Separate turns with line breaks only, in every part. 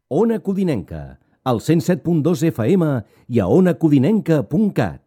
Ona Codinenca, al 107.2 FM i a onacodinenca.cat.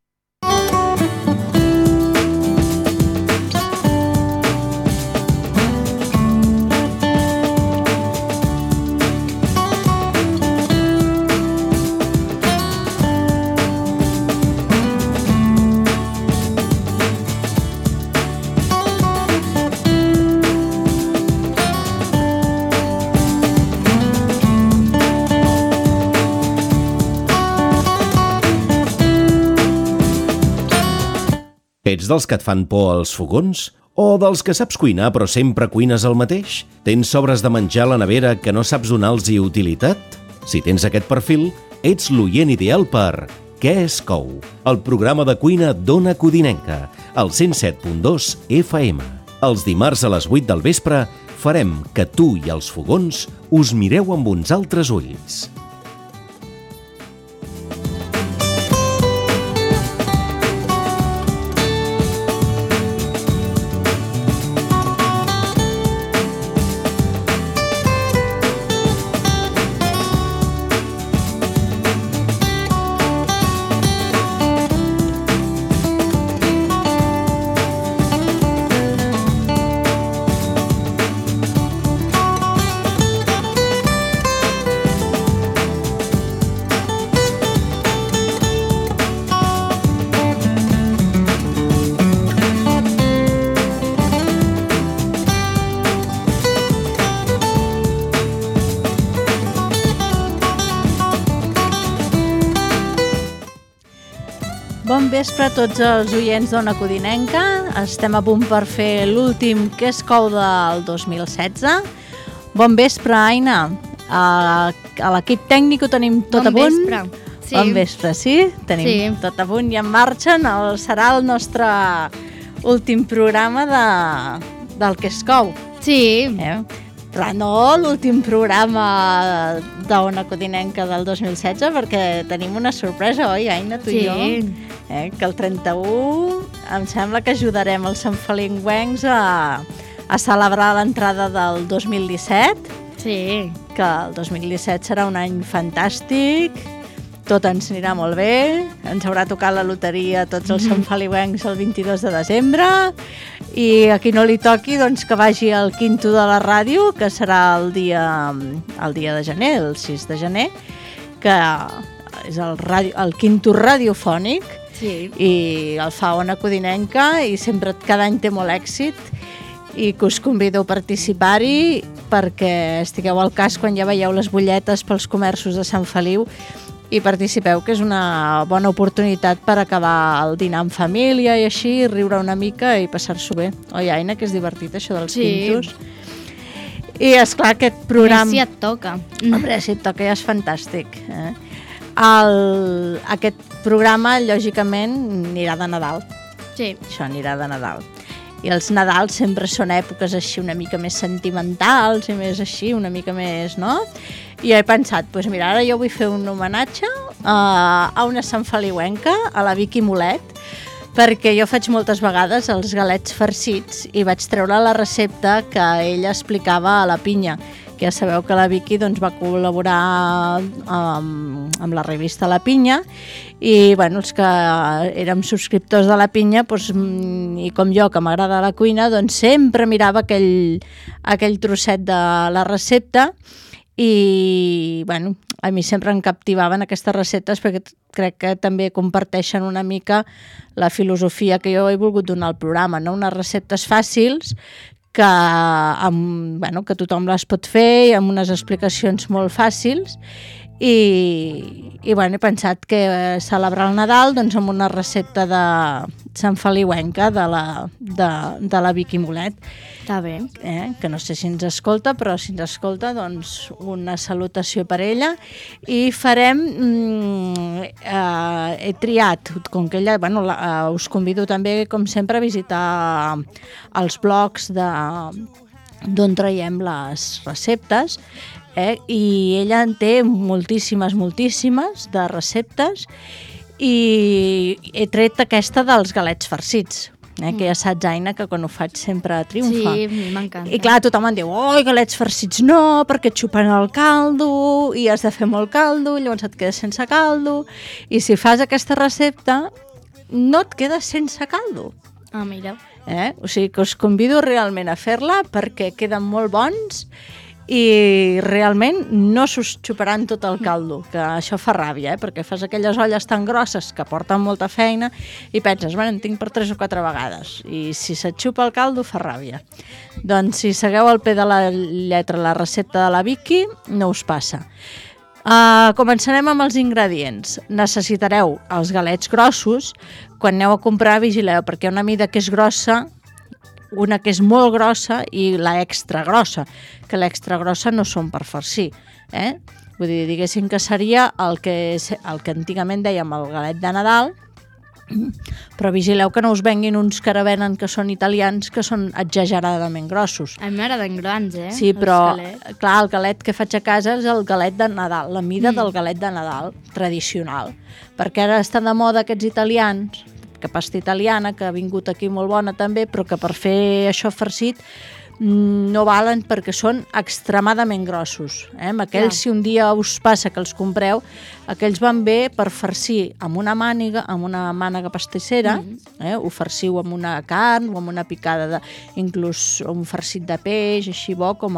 Ets dels que et fan por als fogons? O dels que saps cuinar però sempre cuines el mateix? Tens sobres de menjar a la nevera que no saps donar-los utilitat? Si tens aquest perfil, ets l'oient ideal per Què es cou? El programa de cuina d'Ona Codinenca, al 107.2 FM. Els dimarts a les 8 del vespre farem que tu i els fogons us mireu amb uns altres ulls.
Bon vespre a tots els oients d'Ona Codinenca. Estem a punt per fer l'últim Què es cou del 2016. Bon vespre, Aina. A l'equip tècnic ho tenim tot a punt?
Bon vespre. Sí.
Bon vespre, sí? Tenim tot a punt i en marxa. Serà el nostre últim programa del Què es cou.
Sí.
Però no l'últim programa d'Ona Codinenca del 2016, perquè tenim una sorpresa, oi, Aina, tu i jo? Que el 31 em sembla que ajudarem els santfeliuencs a celebrar l'entrada del 2017.
Sí.
Que el 2017 serà un any fantàstic, tot ens anirà molt bé, ens haurà tocat la loteria a tots els santfeliuencs el 22 de desembre, i a qui no li toqui, doncs que vagi al quinto de la ràdio, que serà el dia de gener, el 6 de gener, que és el quinto radiofònic,
sí.
I el fa Ona Codinenca, i sempre cada any té molt èxit, i que us convido a participar-hi perquè estigueu al cas quan ja veieu les butlletes pels comerços de Sant Feliu i participeu, que és una bona oportunitat per acabar el dinar en família i així, riure una mica i passar-s'ho bé. Oi, Aina, que és divertit això dels quintos? I esclar, aquest programa...
Si et toca.
Hombre, si et toca ja és fantàstic. Aquest programa, lògicament, anirà de Nadal.
Sí.
Això anirà de Nadal. I els Nadals sempre són èpoques així una mica més sentimentals i més així, una mica més, no? I he pensat, doncs mira, ara jo vull fer un homenatge a una santfeliuenca, a la Vicky Molet, perquè jo faig moltes vegades els galets farcits i vaig treure la recepta que ella explicava a la pinya, que ja sabeu que la Vicky doncs, va col·laborar amb la revista La Pinya, i bueno, els que érem subscriptors de La Pinya, doncs, i com jo, que m'agrada la cuina, doncs sempre mirava aquell trosset de la recepta, i bueno, a mi sempre em captivaven aquestes receptes perquè crec que també comparteixen una mica la filosofia que jo he volgut donar al programa, no? Unes receptes fàcils que tothom les pot fer i amb unes explicacions molt fàcils, i bueno, he pensat que celebrar el Nadal doncs, amb una recepta de santfeliuenca de la Vicky Molet.
Està bé.
Que no sé si ens escolta, però si ens escolta, doncs una salutació per ella. I farem... he triat, com que ella... us convido també, com sempre, a visitar els blogs d'on traiem les receptes, i ella en té moltíssimes de receptes, i he tret aquesta dels galets farcits, que ja saps, Aina, que quan ho faig sempre triomfa.
Sí, a mi m'encanta.
I clar, tothom em diu, galets farcits no, perquè et xupen el caldo, i has de fer molt caldo, llavors et quedes sense caldo, i si fas aquesta recepta, no et quedes sense caldo.
Ah, mira.
O sigui que us convido realment a fer-la perquè queden molt bons i realment no s'us xuparan tot el caldo, que això fa ràbia, perquè fas aquelles olles tan grosses que porten molta feina i penses, en tinc per 3 o 4 vegades, i si se't xupa el caldo fa ràbia. Doncs si segueu al peu de la lletra la recepta de la Vicky, no us passa. Començarem amb els ingredients. Necessitareu els galets grossos. Quan aneu a comprar, vigileu, perquè hi ha una mida que és grossa, una que és molt grossa i la extra grossa, que l'extra grossa no són per farcir. Vull dir, diguéssim que seria el que antigament dèiem el galet de Nadal, però vigileu que no us venguin uns que ara venen que són italians, que són exageradament grossos.
A mi m'agraden grans,
Sí, però clar, el galet que faig a casa és el galet de Nadal, la mida del galet de Nadal tradicional, perquè ara està de moda aquests italians, que pasta italiana, que ha vingut aquí molt bona també, però que per fer això farcit no valen perquè són extremadament grossos. Aquells, si un dia us passa que els compreu, aquells van bé per farcir amb una mànega pastissera, ho farciu amb una carn o amb una picada, inclús un farcit de peix, així bo, com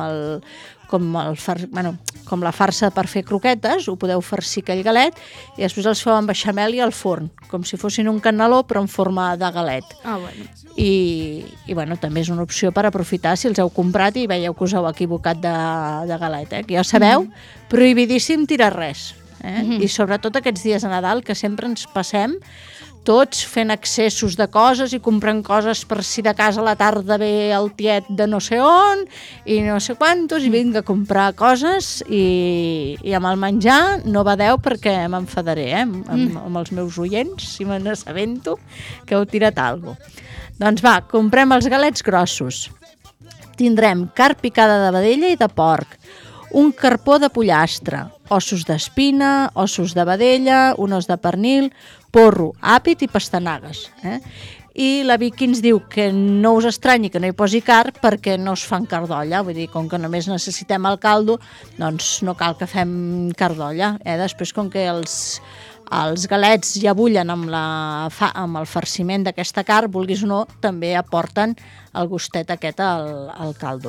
la farsa per fer croquetes, ho podeu farcir aquell galet i després els feu amb beixamel i al forn, com si fossin un caneló però en forma de galet. I també és una opció per aprofitar si els heu comprat i veieu que us heu equivocat de galet, que ja sabeu, prohibidíssim tirar res. I sobretot aquests dies de Nadal que sempre ens passem tots fent excessos de coses i comprant coses per si de casa a la tarda ve el tiet de no sé on i no sé quantos i vinc a comprar coses i amb el menjar no badeu perquè m'enfadaré amb els meus oients si me n'assabento que heu tirat alguna cosa. Doncs va, comprem els galets grossos. Tindrem carn picada de vedella i de porc, un carpó de pollastre, ossos d'espina, ossos de vedella, un os de pernil, porro, àpid i pastanagues. I la Vicky ens diu que no us estranyi que no hi posi carn perquè no es fan carn d'olla, vull dir, com que només necessitem el caldo, doncs no cal que fem carn d'olla. Després, com que els galets ja bullen amb el farciment d'aquesta carn, vulguis o no, també aporten el gustet aquest al caldo.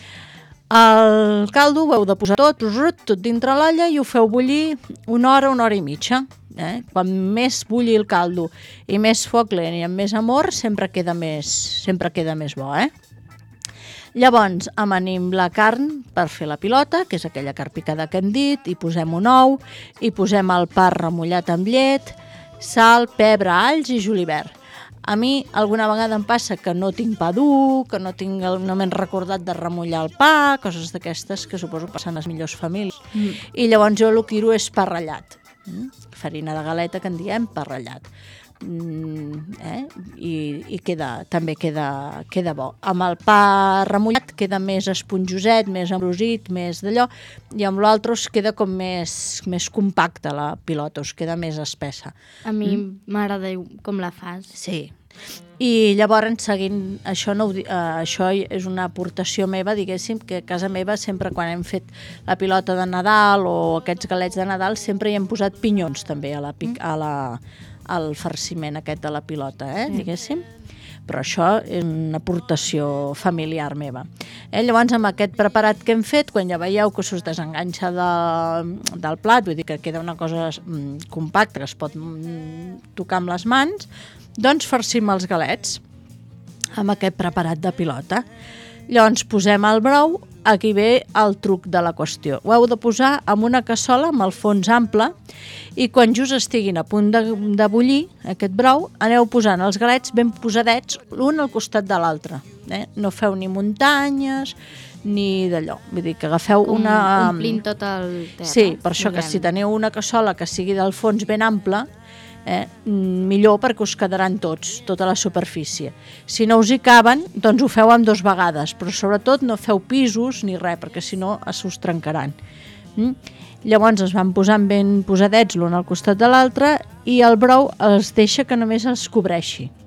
El caldo ho heu de posar tot dintre l'olla i ho feu bullir una hora i mitja. Quan més bulli el caldo i més foc lent i amb més amor, sempre queda més bo. Llavors amanim la carn per fer la pilota, que és aquella carn picada que hem dit, i posem un ou, i posem el pa remullat amb llet, sal, pebre, alls i julivert. A mi alguna vegada em passa que no tinc pa dur, que no m'he recordat de remullar el pa, coses d'aquestes que suposo passen a les millors famílies. I llavors jo el que tiro és pa ratllat. Farina de galeta que en diem pa ratllat. I també queda bo. Amb el pa remullat queda més esponjoset, més embrosit, més d'allò, i amb l'altre us queda com més compacta la pilota, us queda més espessa.
A mi m'agrada com la fas.
Sí. I llavors, seguint això, això és una aportació meva, diguéssim, que a casa meva sempre quan hem fet la pilota de Nadal o aquests galets de Nadal sempre hi hem posat pinyons també al farciment aquest de la pilota, diguéssim. Però això és una aportació familiar meva. Llavors, amb aquest preparat que hem fet, quan ja veieu que s'us desenganxa del plat, vull dir que queda una cosa compacta que es pot tocar amb les mans, doncs farcim els galets amb aquest preparat de pilota. Llavors posem el brou, aquí ve el truc de la qüestió. Ho heu de posar en una cassola amb el fons ample i quan just estiguin a punt de bullir aquest brou, aneu posant els galets ben posadets l'un al costat de l'altre. No feu ni muntanyes ni d'allò. Vull dir que agafeu una...
Omplint tot el terra.
Sí, per això que si teniu una cassola que sigui del fons ben ample, millor perquè us quedaran tota la superfície. Si no us hi caben, doncs ho feu amb 2 vegades, però sobretot no feu pisos ni res, perquè si no s'us trencaran. Llavors es van posant ben posadets l'un al costat de l'altre i el brou es deixa que només els cobreixi.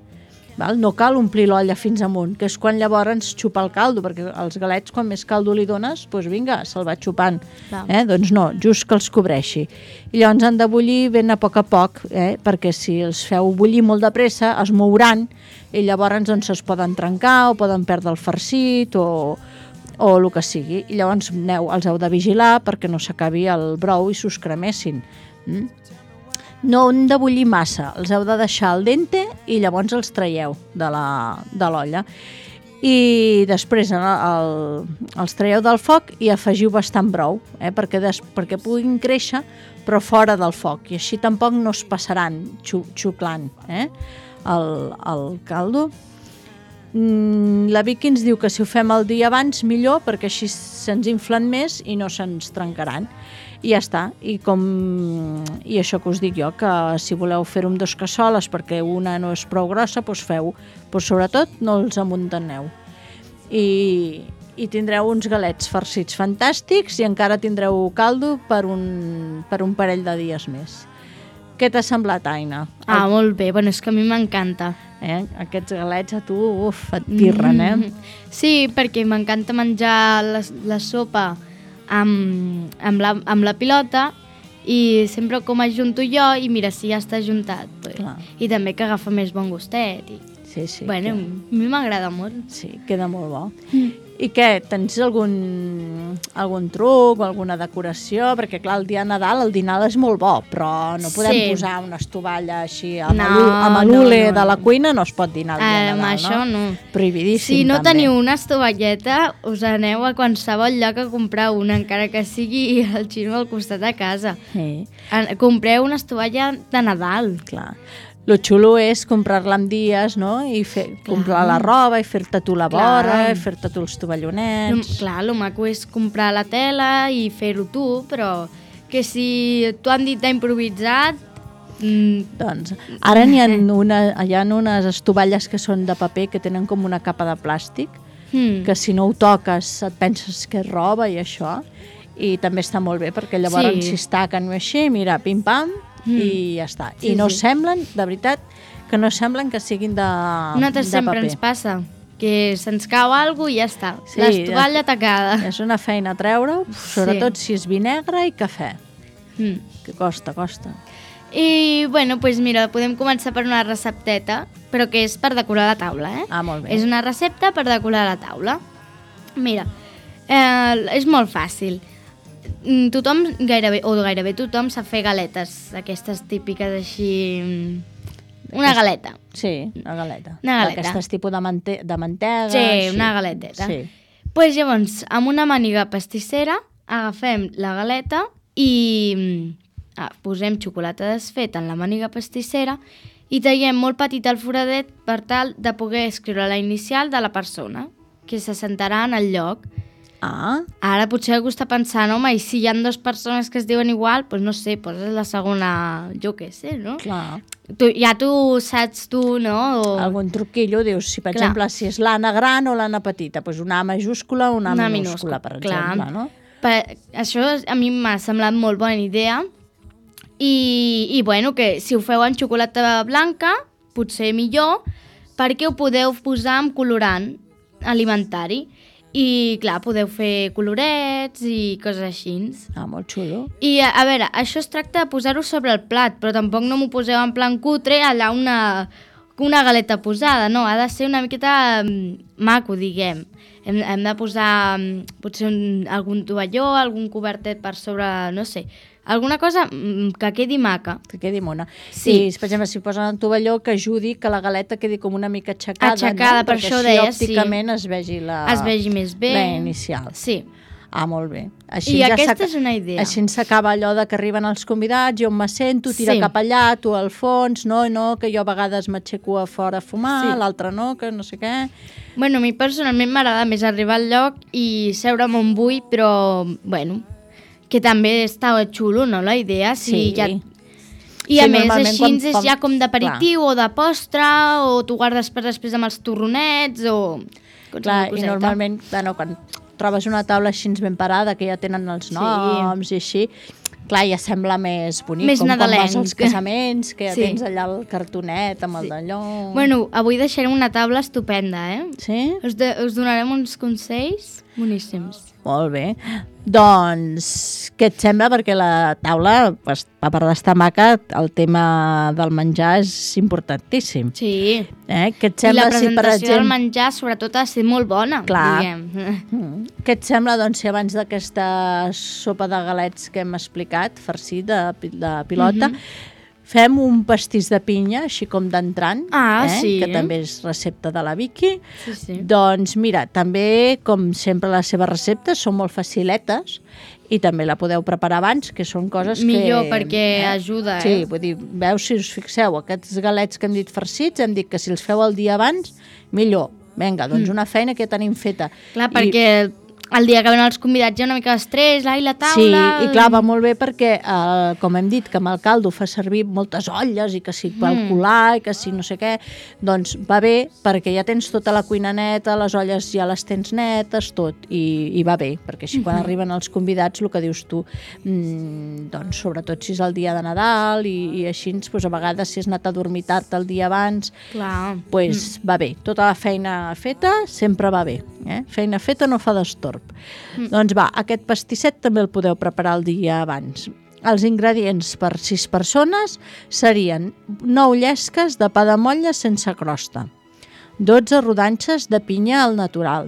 Val? No cal omplir l'olla fins amunt, que és quan llavors xupa el caldo, perquè els galets, quan més caldo li dones, doncs vinga, se'l va xupant. Doncs no, just que els cobreixi. I llavors han de bullir ben a poc, perquè si els feu bullir molt de pressa, es mouran, i llavors doncs es poden trencar o poden perdre el farcit o el que sigui. I llavors els heu de vigilar perquè no s'acabi el brou i s'us cremessin. No han de bullir massa, els heu de deixar al dente i llavors els traieu de l'olla. I després els traieu del foc i afegiu bastant brou, perquè puguin créixer però fora del foc, i així tampoc no es passaran xuclant el caldo. La Vicky ens diu que si ho fem el dia abans millor, perquè així se'ns inflen més i no se'ns trencaran. I ja està. I això que us dic jo, que si voleu fer-ho amb 2 cassoles perquè una no és prou grossa, doncs feu. Però sobretot no els amuntaneu. I tindreu uns galets farcits fantàstics i encara tindreu caldo per un parell de dies més. Què t'ha semblat, Aina?
Molt bé. Bueno, és que a mi m'encanta.
Aquests galets a tu, et pirren,
Sí, perquè m'encanta menjar la sopa amb la pilota i sempre com ajunto jo i mira, si ja està ajuntat. I també que agafa més bon gustet.
Sí.
Bueno, a mi m'agrada molt.
Sí, queda molt bo. I què, tens algun truc o alguna decoració? Perquè clar, el dia de Nadal el dinar és molt bo, però no podem posar una estovalla així amb l'hule de la cuina, no es pot dinar el dia de Nadal,
això no?
Prohibidíssim,
si no
també.
teniu una estovalleta, us aneu a qualsevol lloc a comprar una, encara que sigui al xino al costat de casa.
Sí.
Compreu una estovalla de Nadal.
Clar. Lo xulo és comprar-la en dies, no? I comprar la roba, i fer-te tu la vora, i fer-te tu els tovallonets.
Clar, el maco és comprar la tela i fer-ho tu, però que si t'ho han dit d'improvisat...
Doncs, ara hi ha unes estovalles que són de paper que tenen com una capa de plàstic, que si no ho toques et penses que és roba i això, i també està molt bé, perquè llavors si es taquen així, mira, pim-pam, i ja està. I no semblen, de veritat, que no semblen que siguin de paper.
Nosaltres sempre ens passa que se'ns cau alguna cosa i ja està. L'estovalla tacada.
És una feina treure-ho, sobretot si és vi negre i cafè. Que costa.
I, bueno, doncs mira, podem començar per una recepteta, però que és per decorar la taula,
molt bé.
És una recepta per decorar la taula. Mira, és molt fàcil. Tothom, gairebé tothom, sap fer galetes, aquestes típiques així... Una galeta.
Sí, una galeta.
Aquestes
tipus de mantega.
Sí, una galeteta. Doncs llavors, amb una màniga pastissera, agafem la galeta i posem xocolata desfeta en la màniga pastissera i tallem molt petit el foradet per tal de poder escriure la inicial de la persona que se sentarà en el lloc. Ara potser algú està pensant, home, i si hi ha 2 persones que es diuen igual, doncs no sé, poses la segona, jo què sé, no?
Clar.
Ja tu saps, no?
Algun truquillo, dius, si per exemple, si és l'Anna gran o l'Anna petita, doncs una A majúscula o una A minúscula, per exemple, no?
Això a mi m'ha semblat molt bona idea i bueno, que si ho feu en xocolata blanca, potser millor, perquè ho podeu posar amb colorant alimentari. I, clar, podeu fer colorets i coses així.
Molt xulo.
I, a veure, això es tracta de posar-ho sobre el plat, però tampoc no m'ho poseu en plan cutre, allà una galeta posada, no, ha de ser una miqueta maco, diguem. Hem de posar potser algun tovalló, algun cobertet per sobre, no sé, alguna cosa que quedi maca.
Que quedi mona. Sí. Per exemple, si posen un tovalló que ajudi que la galeta quedi com una mica aixecada,
no? Per això deia,
sí. Perquè així òpticament es vegi
més bé.
La inicial.
Sí.
Molt bé.
I aquesta és una idea.
Així s'acaba allò de que arriben els convidats, jo me sento, tira cap allà, tu al fons, no, que jo a vegades m'aixeco a fora a fumar, l'altre no, que no sé què.
Bueno, a mi personalment m'agrada més arribar al lloc i seure'm on vull, però, bueno, que també està xulo, no, la idea?
Sí.
I a més, així és ja com d'aperitiu o de postre, o tu guardes per després amb els torronets, o...
Clar, i normalment, quan trobes una taula així ben parada, que ja tenen els noms i així, clar, ja sembla més bonic,
Més
com quan
nadalenc.
vas als casaments, que ja
Sí.
tens allà el cartonet amb el d'allò...
Bueno, avui deixarem una taula estupenda,
Sí?
Us donarem uns consells boníssims.
Molt bé. Doncs, què et sembla? Perquè la taula, pues, a part d'estar maca, el tema del menjar és importantíssim.
Sí.
Què et
I
sembla
la
si, per
presentació del
exemple...
menjar, sobretot, ha de ser molt bona,
Clar.
diguem.
Què et sembla, doncs, si abans d'aquesta sopa de galets que hem explicat, farcit de pilota, fem un pastís de pinya, així com d'entrant,
Sí.
que també és recepta de la Vicky.
Sí, sí.
Doncs mira, també, com sempre, les seves receptes són molt faciletes i també la podeu preparar abans, que són coses
Millor,
que...
perquè ajuda,
Sí, vull dir, veus, si us fixeu, aquests galets que hem dit farcits, hem dit que si els feu el dia abans, millor. Vinga, doncs una feina que ja tenim feta.
Clar, perquè el dia que venen els convidats hi ha una mica d'estrès, la taula...
Sí, i clar, va molt bé perquè, com hem dit, que amb el caldo fa servir moltes olles i que si pel colar i que si no sé què, doncs va bé perquè ja tens tota la cuina neta, les olles ja les tens netes, tot, i va bé, perquè així quan arriben els convidats, el que dius tu, doncs sobretot si és el dia de Nadal i així, doncs, a vegades si has anat a dormir tard el dia abans,
Clar.
doncs va bé, tota la feina feta sempre va bé, feina feta no fa destorb. Doncs va, aquest pastisset també el podeu preparar el dia abans. Els ingredients per 6 persones serien 9 llesques de pa de motlla sense crosta, 12 rodanxes de pinya al natural,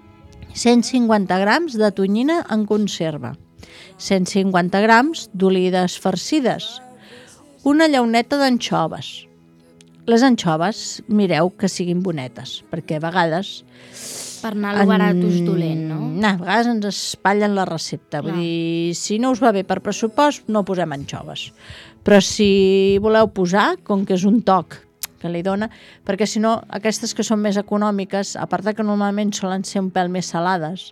150 grams de tonyina en conserva, 150 grams d'olives farcides, una llauneta d'anxoves. Les anxoves, mireu que siguin bonetes, perquè a vegades...
Per anar a lo barat us dolent, no?
A vegades ens espatllen la recepta. Vull dir, si no us va bé per pressupost, no posem anxoves. Però si voleu posar, com que és un toc que li dona, perquè si no, aquestes que són més econòmiques, a part que normalment solen ser un pèl més salades,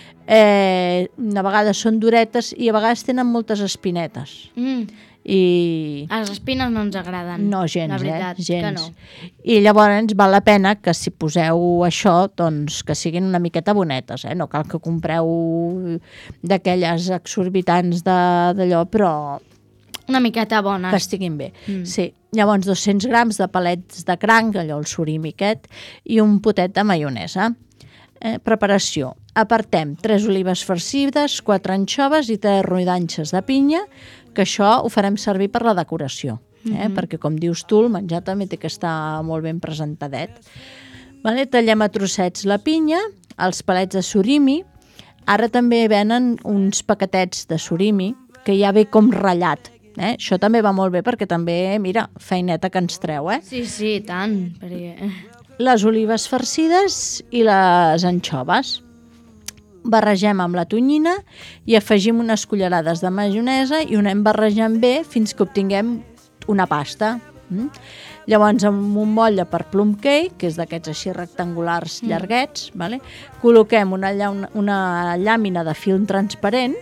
a vegades són duretes i a vegades tenen moltes espinetes. I...
Les espines no ens agraden.
No, gens,
la veritat,
gens.
que no.
I llavors val la pena que si poseu això, doncs que siguin una miqueta bonetes, no cal que compreu d'aquelles exorbitants d'allò, però
una miqueta bona.
que estiguin bé. Sí. Llavors 200 grams de palets de cranc, allò el surimi aquest, i un potet de maionesa. Preparació. Apartem 3 olives farcides, 4 anxoves i 3 rodanxes de pinya, que això ho farem servir per la decoració, perquè com dius tu, el menjar també té que estar molt ben presentadet. Tallem a trossets la pinya, els palets de surimi, ara també venen uns paquetets de surimi que ja ve com ratllat. Això també va molt bé perquè també, mira, feineta que ens treu,
Sí, tant, perquè...
Les olives farcides i les anxoves. Barregem amb la tonyina i afegim unes cullerades de maionesa i ho anem barrejant bé fins que obtinguem una pasta. Llavors, amb un motlle per plum cake, que és d'aquests així rectangulars llarguets, col·loquem una llàmina de film transparent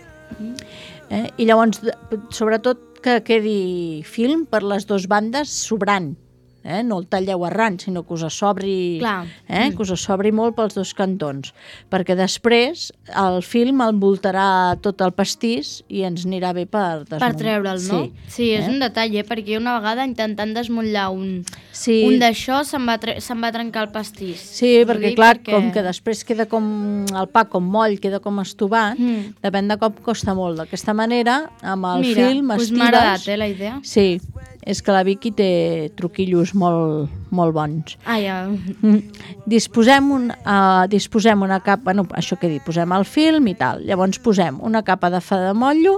i llavors, sobretot, que quedi film per les dues bandes sobrant. No el talleu arran, sinó que us sobri, que us sobri molt pels dos cantons, perquè després el film envoltarà tot el pastís i ens anirà bé per desmuntar.
Per treure'l, no? Sí, és un detall, perquè una vegada intentant desmotllar un d'això se'n va trencar el pastís.
Sí, perquè clar, com que després queda com el pa com moll, queda com estovat, depèn de com costa molt. D'aquesta manera, amb el film estires...
Mira, m'ha agradat, la idea.
Sí, és que la Vicky té truquillos molt, molt bons.
Ja.
Disposem una capa, això que he dit, posem el film i tal. Llavors posem una capa de fa de motllo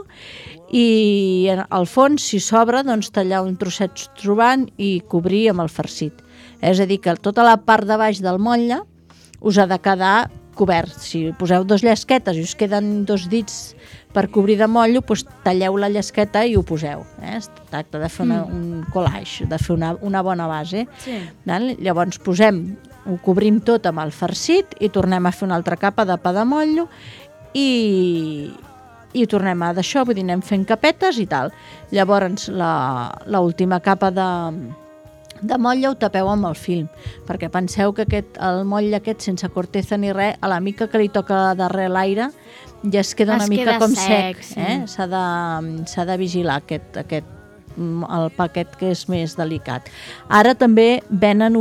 i al fons, si sobra, doncs tallar un trosset trobant i cobrir amb el farcit. És a dir, que tota la part de baix del motlle us ha de quedar cobert. Si poseu 2 llesquetes i us queden 2 dits per cobrir de motllo, doncs talleu la llesqueta i ho poseu. Es tracta de fer un collage, de fer una bona base.
Sí.
Llavors ho cobrim tot amb el farcit i tornem a fer una altra capa de pa de motllo i tornem a d'això, vull dir, anem fent capetes i tal. Llavors l'última capa de motlle ho tapeu amb el film, perquè penseu que el motlle aquest sense corteza ni res, a la mica que li toca darrere l'aire i es queda una mica com sec.
Sí.
S'ha de vigilar el paquet que és més delicat. Ara també venen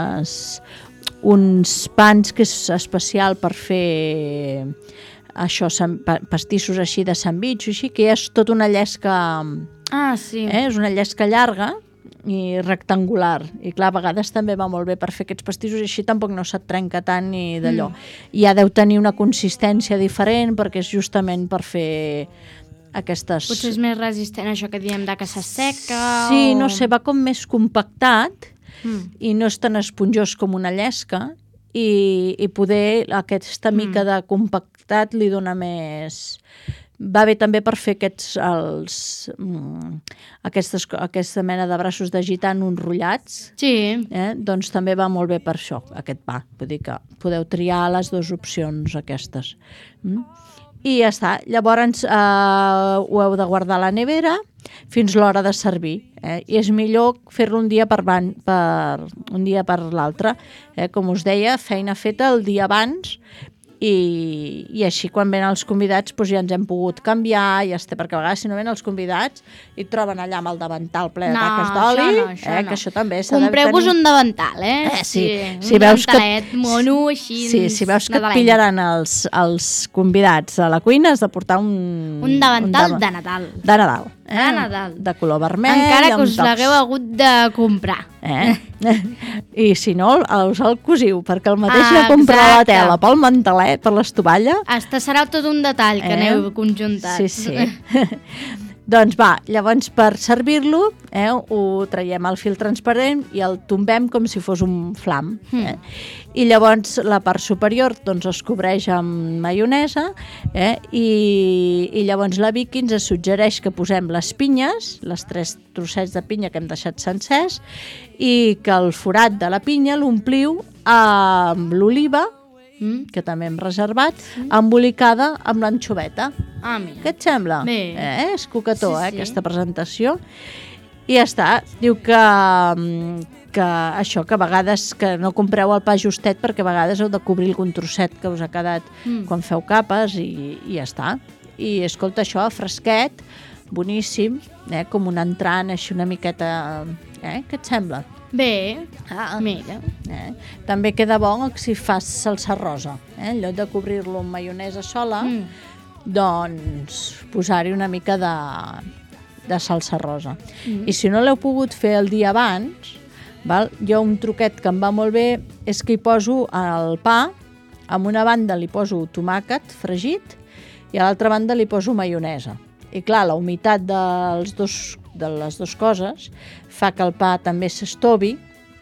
uns pans que és especial per fer això, pastissos així de sandvitx, així, que és tota una llesca...
Sí.
És una llesca llarga i rectangular, i clar, a vegades també va molt bé per fer aquests pastissos, i així tampoc no se't trenca tant ni d'allò. Ja deu tenir una consistència diferent, perquè és justament per fer aquestes...
Potser és més resistent això que diem de que s'asseca...
Sí, no sé, va com més compactat i no és tan esponjós com una llesca, i poder aquesta mica de compactat li dona més... Va bé també per fer aquesta mena de braços de gitano enrotllats.
Sí.
Doncs també va molt bé per això, aquest pa. Vull dir que podeu triar les dues opcions aquestes. I ja està. Llavors ho heu de guardar a la nevera fins l'hora de servir. I és millor fer-lo un dia per l'altre. Com us deia, feina feta el dia abans, i així quan venen els convidats doncs ja ens hem pogut canviar, perquè a vegades si no venen els convidats i et troben allà amb el davantal ple de taques d'oli, que això també s'ha de tenir...
Compreu-vos un davantal,
Sí.
Un davantalet mono així.
Sí, si veus que et pillaran els convidats a la cuina, has de portar un
davantal de Nadal.
De Nadal.
De Nadal.
De color vermell.
Encara que us l'hagueu hagut de comprar.
I si no, us el cosiu, perquè el mateix de comprar la tela pel mantelet, per l'estovalla...
Serà tot un detall que aneu conjuntats.
Sí. Doncs va, llavors per servir-lo ho traiem al fil transparent i el tombem com si fos un flam. I llavors la part superior doncs, es cobreix amb maionesa i llavors la Vicky ens suggereix que posem les pinyes, les 3 trossets de pinya que hem deixat sencers, i que el forat de la pinya l'ompliu amb l'oliva, que també hem reservat, embolicada amb l'anxoveta.
Mira.
Què et sembla?
Bé.
És coquetó,
Sí.
Aquesta presentació. I ja està. Diu que això, que a vegades que no compreu el pa justet, perquè a vegades heu de cobrir algun trosset que us ha quedat quan feu capes, i ja està. I escolta, això, fresquet, boníssim, com un entrant així una miqueta... Què et sembla?
Bé, mira.
També queda bo si fas salsa rosa. En lloc de cobrir-lo amb maionesa sola, doncs posar-hi una mica de salsa rosa. I si no l'heu pogut fer el dia abans, jo un truquet que em va molt bé és que hi poso el pa, amb una banda li poso tomàquet fregit i a l'altra banda li poso maionesa. I clar, la humitat de les dues coses fa que el pa també s'estovi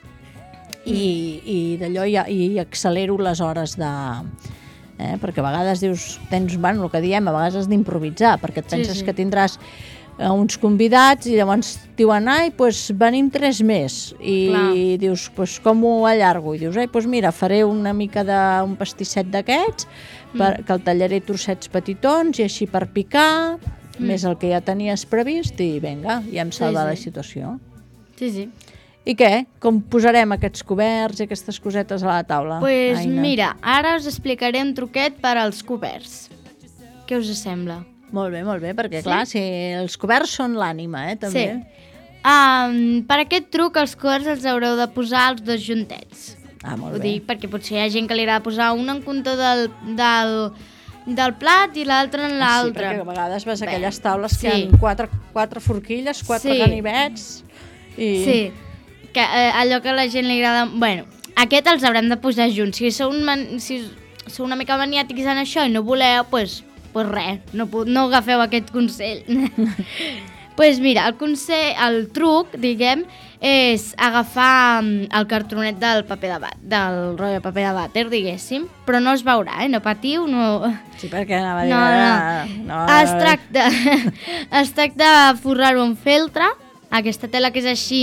i d'allò i accelero les hores de... perquè a vegades dius, el que diem, a vegades has d'improvisar, perquè et penses que tindràs uns convidats i llavors diuen, venim 3 més, i dius, com ho allargo? I dius, mira, faré una mica d'un pastisset d'aquests, que el tallaré trossets petitons i així per picar, més el que ja tenies previst, i vinga, ja em salva la situació.
Sí.
I què? Com posarem aquests coberts i aquestes cosetes a la taula?
Doncs mira, ara us explicaré un truquet per als coberts. Què us sembla?
Molt bé, perquè clar, si els coberts són l'ànima, també.
Sí. Per aquest truc, els coberts els haureu de posar els 2 juntets.
Molt bé.
Ho dic perquè potser hi ha gent que li agrada posar un en compte del plat i l'altre en l'altre.
Sí, perquè a vegades vas a aquelles taules que hi ha 4 forquilles, 4 ganivets...
Sí, que allò que a la gent li agrada... Bueno, aquest els haurem de posar junts. Si sou una mica maniàtics en això i no voleu, doncs res, no agafeu aquest consell. Doncs mira, el truc, diguem, és agafar el cartronet del paper de vàter, del rotllo de paper de vàter, diguéssim, però no es veurà, no patiu, no...
Sí, perquè anava a dir...
No. Es tracta de forrar-ho amb feltre, aquesta tela que és així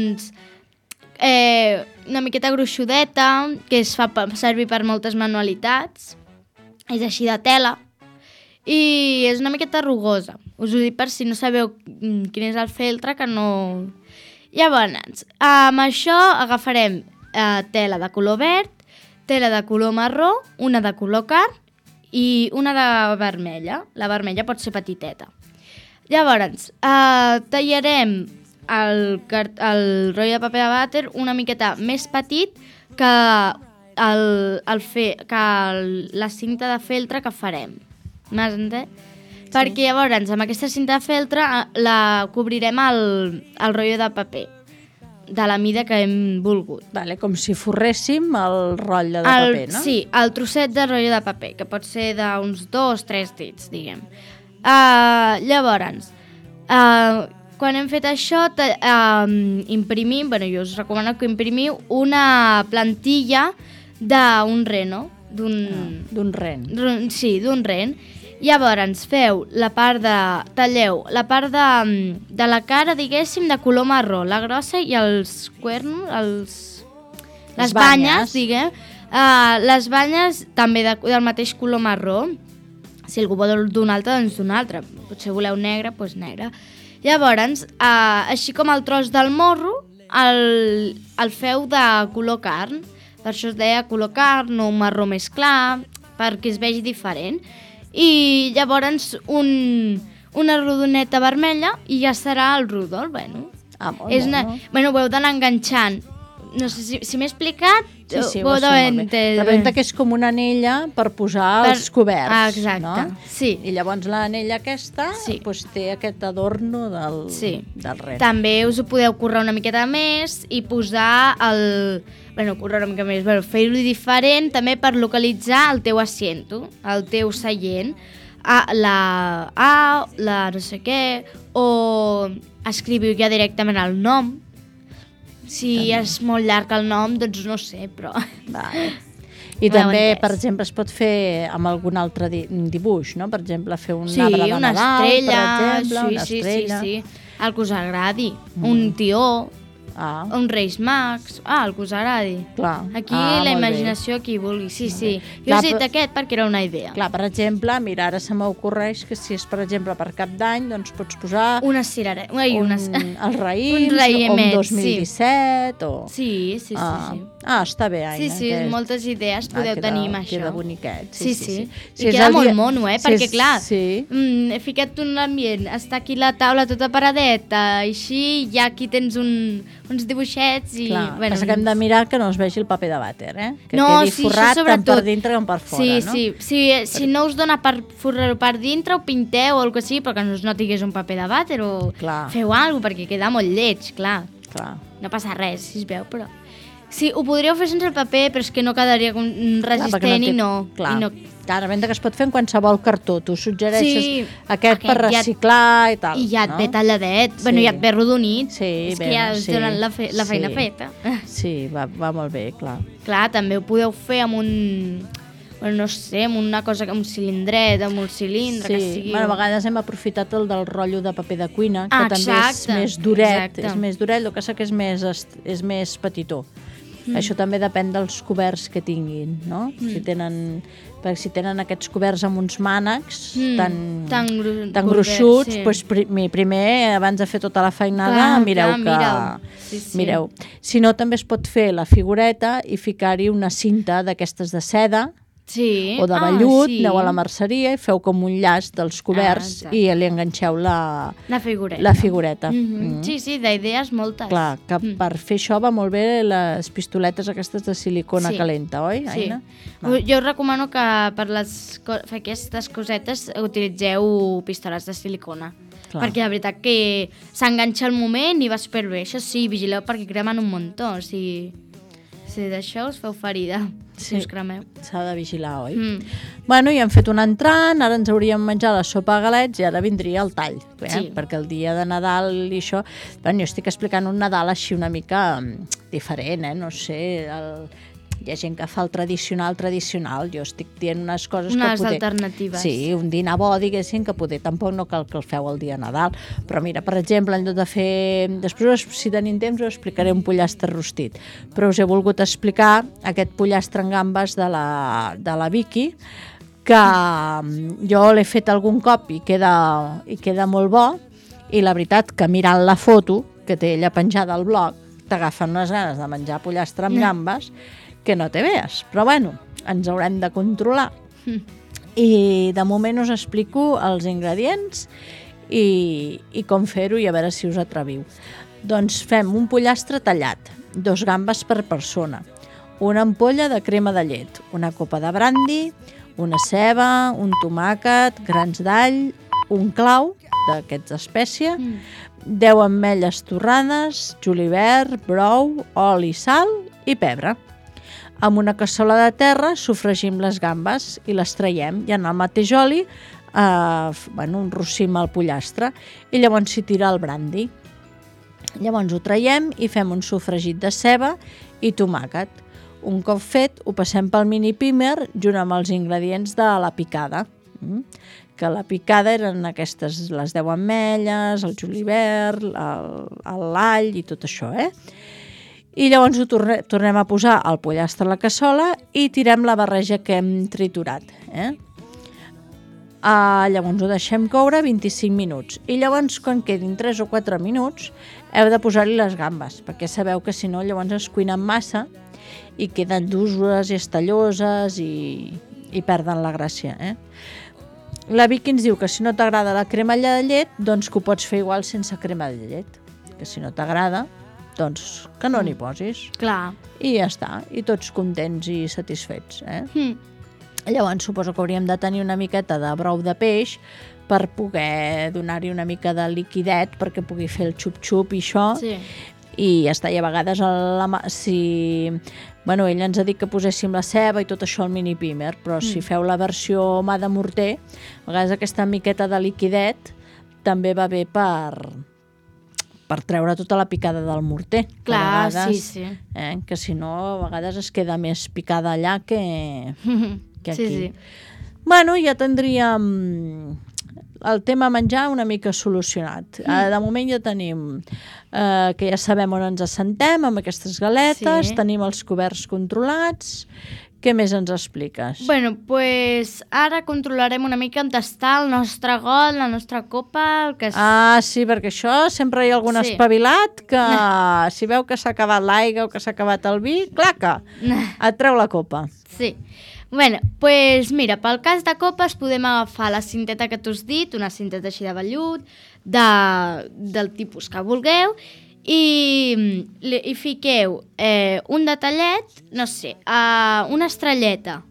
una miqueta gruixudeta, que es fa servir per moltes manualitats, és així de tela, i és una miqueta rugosa. Us ho dic per si no sabeu quin és el feltre, que no... Llavors, amb això agafarem tela de color verd, tela de color marró, una de color carn i una de vermella. La vermella pot ser petiteta. Llavors, tallarem el rotllo de paper de vàter una miqueta més petit que la cinta de feltre que farem. M'has entès? Sí. Perquè llavors amb aquesta cinta de feltre la cobrirem el rotllo de paper de la mida que hem volgut.
Vale, com si forréssim el rotlle de paper, no?
Sí, el trosset de rotllo de paper, que pot ser d'uns 2-3 dits, diguem. Llavors, quan hem fet això, imprimim, jo us recomano que imprimiu una plantilla d'un reno.
D'un ren.
Sí, d'un ren. Llavors, talleu la part de la cara, diguéssim, de color marró, la grossa i els cuernos, les banyes, diguem. Les banyes també del mateix color marró. Si algú vol d'un altre, doncs d'un altre. Potser voleu negre, doncs negre. Llavors, així com el tros del morro, el feu de color carn. Per això es deia color carn o un marró més clar, perquè es vegi diferent. I llavors una rodoneta vermella i ja serà el Rudolf. Ho heu d'anar enganxant. No sé si m'he explicat.
Sí, ho representa que és com una anella per posar els coberts.
Exacte,
no?
Sí.
I llavors l'anella aquesta té aquest adorno del ren.
També us ho podeu currar una miqueta més i posar fer-ho diferent també per localitzar el teu asiento, el teu seient, la no sé què, o escriviu ja directament el nom. Si és molt llarg el nom, doncs no sé, però...
Vale. I també, per exemple, es pot fer amb algun altre dibuix, no? Per exemple, fer un arbre de Nadal, per exemple, una estrella.
Sí. El que us agradi. Un tió, un Reis Mags, el que us agradi.
Clar.
Aquí la imaginació qui vulgui. Sí. Jo he dit aquest perquè era una idea.
Clar, per exemple, mira, ara se m'ocorreix que si és, per exemple, per Cap d'Any, doncs pots posar...
Una cirera...
Els raïms, o un 2017, o...
Sí.
Està bé, Aina.
Sí, moltes idees podeu tenir amb això.
Queda boniquet.
Sí. I queda molt mono, perquè clar, he ficat un ambient, està aquí la taula tota paradeta, així, ja aquí tens uns dibuixets i...
Clar, passa que hem de mirar que no es vegi el paper de vàter, que quedi forrat tant per dintre com per fora, no?
Si no us dona per forrar-ho per dintre, ho pinteu o el que sigui, però que no es noti que és un paper de vàter, o feu alguna cosa, perquè queda molt lleig, clar. No passa res, si es veu, però... Sí, ho podríeu fer sense el paper, però és que no quedaria resistent i no...
Clar, que es pot fer en qualsevol cartó. Tu suggereixes aquest per reciclar i tal.
I ja et ve talladet, ja et ve rodonit.
Sí,
és que ja us donen la feina feta.
Sí, va molt bé, clar.
Clar, també ho podeu fer amb no sé, amb una cosa, amb un cilindret, amb un cilindre, que sigui...
A vegades hem aprofitat el del rotllo de paper de cuina, que també és més duret. És més duret, el que sé que és més petitó. Això també depèn dels coberts que tinguin, no? Si tenen aquests coberts amb uns mànecs tan gruixuts, doncs primer, abans de fer tota la feinada, mireu. Si no, també es pot fer la figureta i ficar-hi una cinta d'aquestes de seda, o de vellut, aneu a la merceria i feu com un llaç dels coberts i li enganxeu la figureta.
Sí, d'idees moltes.
Clar, que per fer això va molt bé les pistoletes aquestes de silicona calenta, oi, Aina?
Jo us recomano que per fer aquestes cosetes utilitzeu pistoles de silicona. Perquè la veritat que s'enganxa al moment i va superbé. Això sí, vigileu perquè cremen un muntó. Si d'això us feu ferida, si us cremeu.
S'ha de vigilar, oi? Bueno, ja hem fet un entrant, ara ens hauríem menjat la sopa de galets i ara vindria el tall, perquè el dia de Nadal i això... Jo estic explicant un Nadal així una mica diferent, no sé... Hi ha gent que fa el tradicional, jo estic dient unes coses que poder...
Unes alternatives.
Sí, un dinar bo, diguéssim, que poder tampoc no cal que el feu el dia de Nadal. Però mira, per exemple, en lloc de fer... Després, si tenim temps, us explicaré un pollastre rostit. Però us he volgut explicar aquest pollastre amb gambes de la Vicky, que jo l'he fet algun cop i queda molt bo, i la veritat que mirant la foto que té ella penjada al blog, t'agafen unes ganes de menjar pollastre amb gambes que no te veas, però bueno, ens haurem de controlar. I de moment us explico els ingredients i com fer-ho i a veure si us atreviu. Doncs fem un pollastre tallat, 2 gambes per persona, una ampolla de crema de llet, una copa de brandi, una ceba, un tomàquet, grans d'all, un clau d'aquests d'espècia, 10 ametlles torrades, julivert, brou, oli, sal i pebre. Amb una cassola de terra sofregim les gambes i les traiem i en el mateix oli enrossim el pollastre i llavors s'hi tira el brandi. Llavors ho traiem i fem un sofregit de ceba i tomàquet. Un cop fet, ho passem pel mini pimer junt amb els ingredients de la picada. Que la picada eren aquestes, les 10 ametlles, el julivert, l'all i tot això, I llavors ho tornem a posar el pollastre a la cassola i tirem la barreja que hem triturat, Llavors ho deixem coure 25 minuts i llavors quan quedin 3 o 4 minuts heu de posar-hi les gambes perquè sabeu que si no llavors es cuinen massa i queden dures i estalloses i perden la gràcia, La Vicky ens diu que si no t'agrada la crema de llet, doncs que ho pots fer igual sense crema de llet. Que si no t'agrada, doncs que no n'hi posis.
Clar.
I ja està, i tots contents i satisfets, Llavors suposo que hauríem de tenir una miqueta de brou de peix per poder donar-hi una mica de liquidet perquè pugui fer el xup-xup i això.
Sí.
I ja està, i a vegades ella ens ha dit que poséssim la ceba i tot això al mini pimer, però si feu la versió mà de morter, a vegades aquesta miqueta de liquidet també va bé per treure tota la picada del morter.
Clar,
vegades,
sí.
Que si no, a vegades es queda més picada allà que aquí.
Sí.
Bueno, ja tindríem el tema menjar una mica solucionat. De moment ja tenim que ja sabem on ens assentem amb aquestes galetes, tenim els coberts controlats. Què més ens expliques?
Bueno, pues ara controlarem una mica on està el nostre got, la nostra copa, el que és...
Sí, perquè això sempre hi ha algun espavilat que si veu que s'ha acabat l'aigua o que s'ha acabat el vi, claca, et treu la copa.
Sí. Bueno, pues mira, pel cas de copes podem agafar la cinteta que t'ho has dit, una cinteta així de vellut, del tipus que vulgueu, i fiqueu un detallet, no sé, una estrelleta,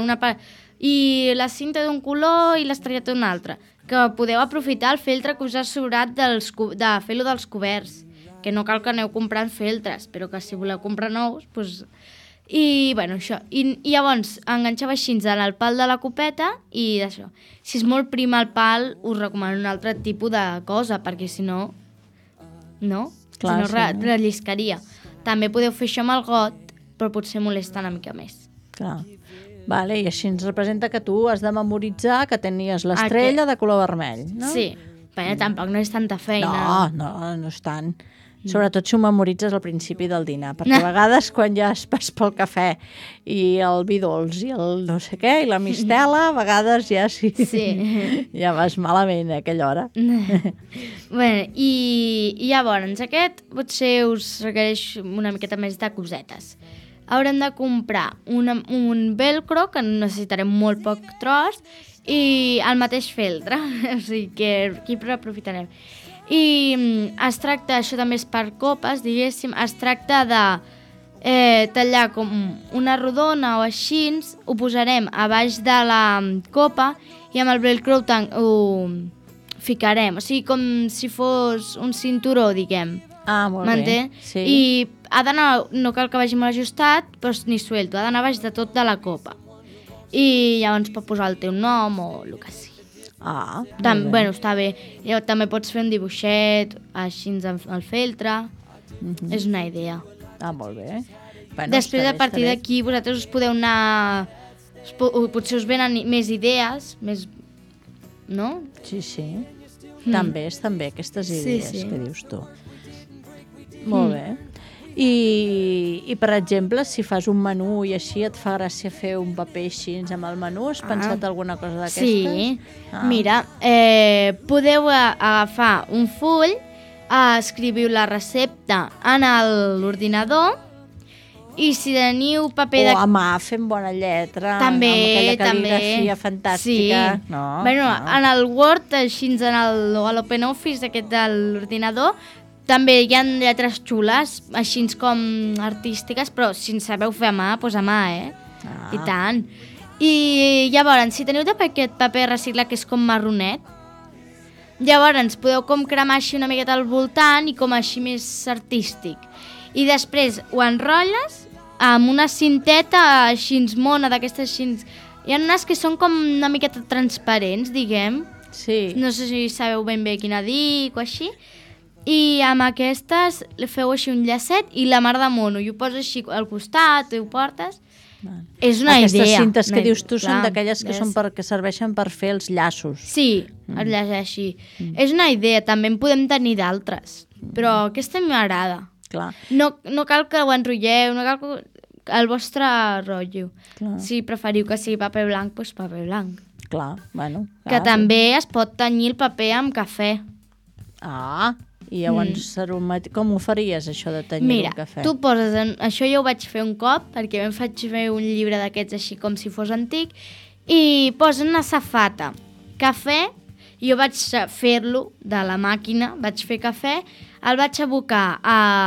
i la cinta d'un color i l'estrelleta d'un altre, que podeu aprofitar el feltre que us ha sobrat de fer-lo dels coberts, que no cal que aneu comprant feltres, però que si voleu comprar nous, doncs... I, bueno, això. I llavors enganxeu així en el pal de la copeta i d'això. Si és molt prim el pal, us recomano un altre tipus de cosa, perquè si no... No?
Clar,
si no, relliscaria. També podeu fer això amb el got, però potser molesta una mica més.
Clar. Vale, i així ens representa que tu has de memoritzar que tenies l'estrella de color vermell, no?
Sí, però tampoc no és tanta feina.
No és tant. Sobretot si ho memoritzes al principi del dinar, perquè a vegades quan ja vas pel cafè i el vi dolç i el no sé què, i la mistela, a vegades ja ja vas malament a aquella hora.
Bueno, i llavors aquest potser us requereix una miqueta més de cosetes. Haurem de comprar un velcro, que necessitarem molt poc tros, i el mateix feltre, o sigui que aquí aprofitarem. I es tracta, això també és per copes, diguéssim, es tracta de tallar com una rodona o així, ho posarem a baix de la copa i amb el velcro ho ficarem, o sigui com si fos un cinturó, diguem.
Molt bé. Sí.
I ha d'anar, no cal que vagi molt ajustat, però ni suelto, ha d'anar a baix de tot de la copa. I llavors pot posar el teu nom o el que sigui. Bueno, està bé. També pots fer un dibuixet així al feltre. És una idea.
Molt bé. Bueno,
després, a partir d'aquí, vosaltres us podeu anar... Potser us venen més idees, més... No?
Sí. També estan bé aquestes idees que dius tu. Molt bé. I per exemple, si fas un menú i així et fa gràcia fer un paper així amb el menú, has pensat alguna cosa d'aquestes?
Sí, mira, podeu agafar un full, escriviu la recepta en l'ordinador I si teniu paper
O a mà fent bona lletra,
també,
amb aquella cal·ligrafia fantàstica.
Sí.
No,
bueno,
no.
en el Word, així a l'OpenOffice aquest de l'ordinador, també hi ha lletres xules, així com artístiques, però si en sabeu fer a mà, doncs a mà, I tant. I llavors, si teniu aquest paper reciclat que és com marronet, llavors podeu com cremar així una miqueta al voltant i com així més artístic. I després ho enrotlles amb una cinteta així mona d'aquestes així... Hi ha unes que són com una miqueta transparents, diguem.
Sí.
No sé si sabeu ben bé quina dic o així. I amb aquestes feu així un llacet i la mar de mono. I ho poses així al costat, i ho portes. És una
Aquestes
idea.
cintes que dius tu són
Clar,
d'aquelles que serveixen per fer els llaços.
Sí, el llaç així. És una idea, també en podem tenir d'altres. Però aquesta m'agrada.
Clar.
No cal que ho enrotlleu, no cal que... El vostre rotllo.
Clar.
Si preferiu que sigui paper blanc, doncs paper blanc.
Clar, bueno.
Que també es pot tenyir el paper amb cafè.
I llavors com ho faries, això de tenyir un cafè?
Mira, tu poses... Això jo ho vaig fer un cop, perquè em faig fer un llibre d'aquests així com si fos antic, i posen una safata, cafè, i jo vaig fer-lo de la màquina, vaig fer cafè, el vaig abocar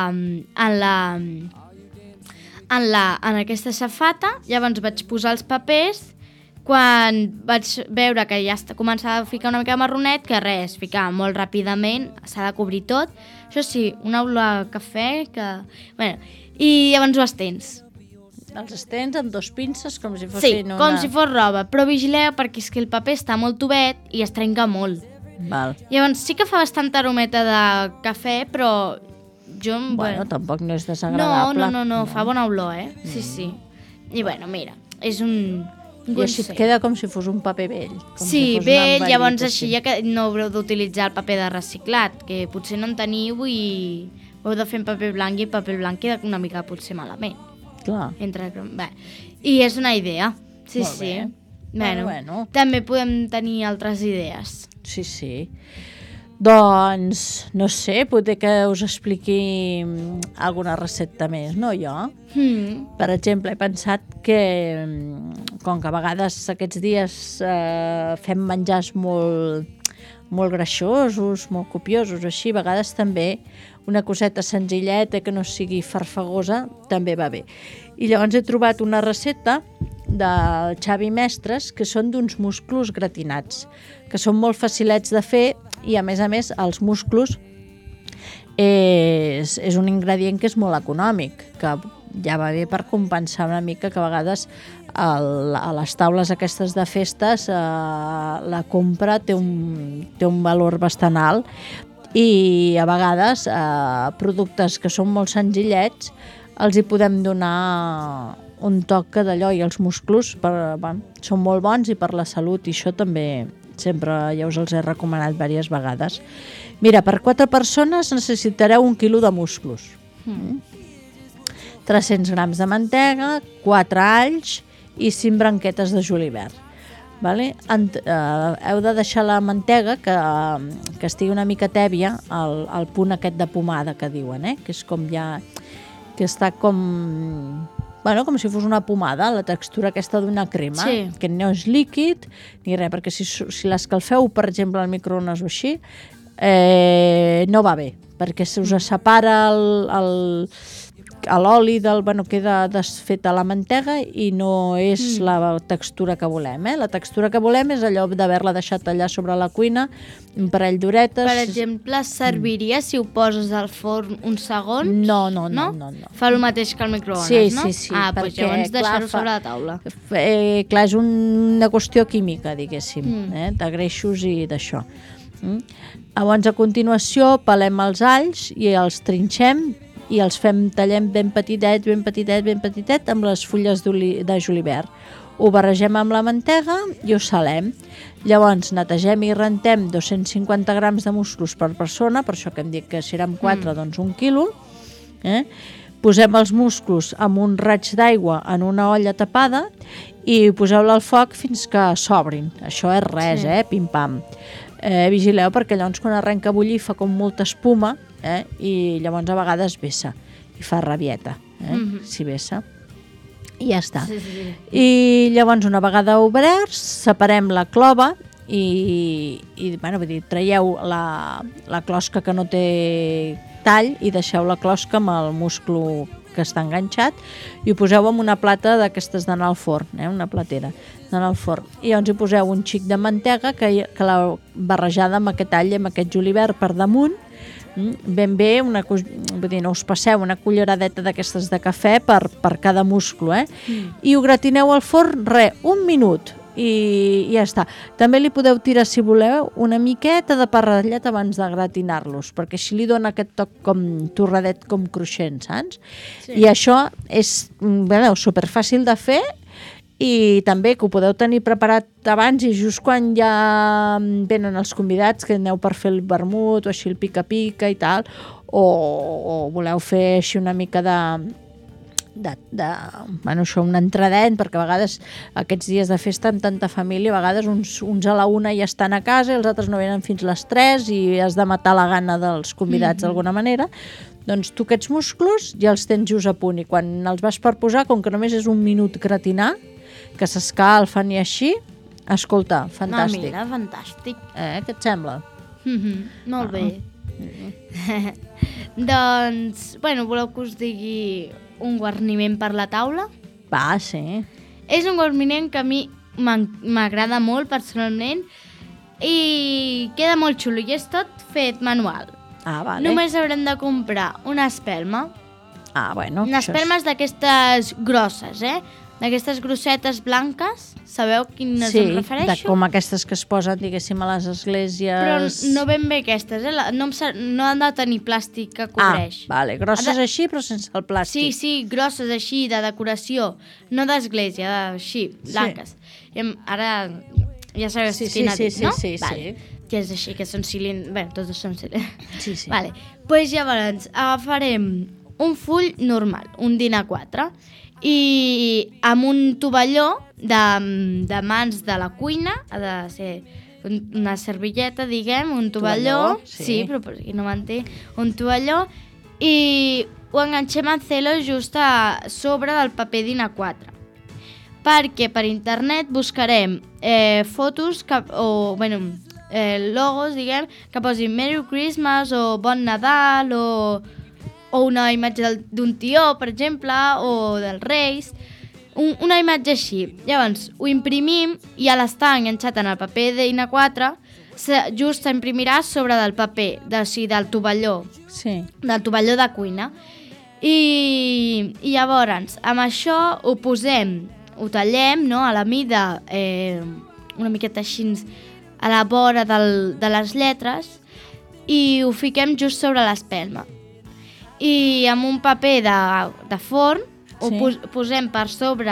en aquesta safata, llavors vaig posar els papers, quan vaig veure que ja començava a ficar una mica de marronet, que res, ficar molt ràpidament, s'ha de cobrir tot. Això sí, una olor a cafè, bueno, i llavors ho estens.
Els estens amb dos pinces com si fossin
com si fos roba, però vigileu perquè és que el paper està molt tovet i es trenca molt.
Val.
Llavors sí que fa bastanta arometa de cafè, però jo...
Bueno, tampoc no és desagradable.
No, fa bona olor, Sí. I bueno, mira, és un...
I així et queda com si fos un paper vell.
Sí, vell, llavors així ja que no haureu d'utilitzar el paper de reciclat, que potser no en teniu i ho heu de fer en paper blanc i el paper blanc queda una mica potser malament.
Clar.
I és una idea, sí.
Bueno.
També podem tenir altres idees.
Sí. Doncs, no sé, potser que us expliqui alguna recepta més, no, jo? Per exemple, he pensat que, com que a vegades aquests dies fem menjars molt greixosos, molt copiosos, així, a vegades també una coseta senzilleta que no sigui farfagosa també va bé. I llavors he trobat una recepta del Xavi Mestres que són d'uns musclos gratinats, que són molt facilets de fer i a més els musclos és un ingredient que és molt econòmic, que ja va bé per compensar una mica que a vegades a les taules aquestes de festes la compra té un valor bastant alt i a vegades productes que són molt senzillets els hi podem donar un toc d'allò i els musclos són molt bons i per la salut i això també sempre ja us els he recomanat diverses vegades. Mira, per 4 persones necessitareu 1 quilo de musclos, 300 grams de mantega, 4 alls i 5 branquetes de julivert. Vale? Heu de deixar la mantega que estigui una mica tèbia al punt aquest de pomada que diuen, que és com ja que està com si fos una pomada, la textura aquesta d'una crema, que no és líquid ni res, perquè si l'escalfeu, per exemple, al microones o així, no va bé, perquè se us separa l'oli queda desfeta la mantega i no és la textura que volem. La textura que volem és allò d'haver-la deixat allà sobre la cuina, un parell d'horetes.
Per exemple, serviria si ho poses al forn un segon?
No.
Fa el mateix que el microones, no?
Sí.
Doncs llavors deixar-ho sobre la taula.
Clar, és una qüestió química, diguéssim, de greixos i d'això. Llavors, a continuació, pelem els alls i els trinxem i els tallem ben petitet amb les fulles de julivert. Ho barregem amb la mantega i ho salem. Llavors netegem i rentem 250 grams de musclos per persona, per això que hem dit que si érem 4, doncs 1 quilo. Posem els musclos amb un raig d'aigua en una olla tapada i poseu-la al foc fins que s'obrin. Això és res, pim-pam. Vigileu perquè llavors quan arrenca a bullir fa com molta espuma i llavors a vegades vessa i fa rabieta. si vessa. I ja està.
Sí.
I llavors, una vegada oberts, separem la clova i bueno, vull dir, traieu la closca que no té tall i deixeu la closca amb el musclo que està enganxat i ho poseu en una plata d'aquestes d'anar al forn, una platera d'anar al forn. I llavors hi poseu un xic de mantega que l'ha barrejada amb aquest all i amb aquest julivert per damunt, ben bé, vull dir, no us passeu una culleradeta d'aquestes de cafè per cada musclo, i ho gratineu al forn, un minut, i ja està. També li podeu tirar, si voleu, una miqueta de pa ratllat abans de gratinar-los, perquè així li dona aquest toc com torradet, com cruixent, saps? Sí. I això és, superfàcil de fer, i també que ho podeu tenir preparat abans i just quan ja venen els convidats, que aneu per fer el vermut o així el pica-pica i tal, o voleu fer així una mica això, un entredent, perquè a vegades aquests dies de festa amb tanta família, a vegades uns a la 1 ja estan a casa i els altres no venen fins les 3 i has de matar la gana dels convidats d'alguna manera. Doncs tu aquests musclos ja els tens just a punt i quan els vas per posar, com que només és un minut gratinar, que s'escalfen i així, escolta, fantàstic.
Mira, fantàstic.
Què et sembla?
Molt bé. Doncs, voleu que us digui un guarniment per la taula?
Va, sí.
És un guarniment que a mi m'agrada molt personalment i queda molt xulo i és tot fet manual.
Vale.
Només haurem de comprar una espelma.
Unes
espelmes d'aquestes grosses, d'aquestes grossetes blanques. Sabeu quines em refereixo?
Sí, com aquestes que es posen, diguéssim, a les esglésies.
Però no ben bé aquestes, no han de tenir plàstic que cobreix.
Vale, grosses així però sense el plàstic.
Sí, grosses així, de decoració, no d'església, així, blanques. I ara ja sabeu quina dic, no?
Sí.
Que és així, que són cilindres... Bé, tots són cilindres.
Sí.
Vale, doncs llavors agafarem un full normal, un din A4, i amb un tovalló de mans de la cuina, ha de ser una servilleta, diguem, un tovalló, sí, però per qui no m'entén, un tovalló, i ho enganxem en celo just a sobre del paper din A4. Perquè per internet buscarem fotos logos, diguem, que posin Merry Christmas o Bon Nadal o una imatge d'un tió, per exemple, o dels Reis, una imatge així. Llavors, ho imprimim i a l'estar enganxat en el paper din A4, just s'imprimirà sobre del paper, del tovalló, del tovalló de cuina. I llavors, amb això ho tallem a la mida, una miqueta així a la vora de les lletres, i ho fiquem just sobre l'espelma. I amb un paper de forn ho posem per sobre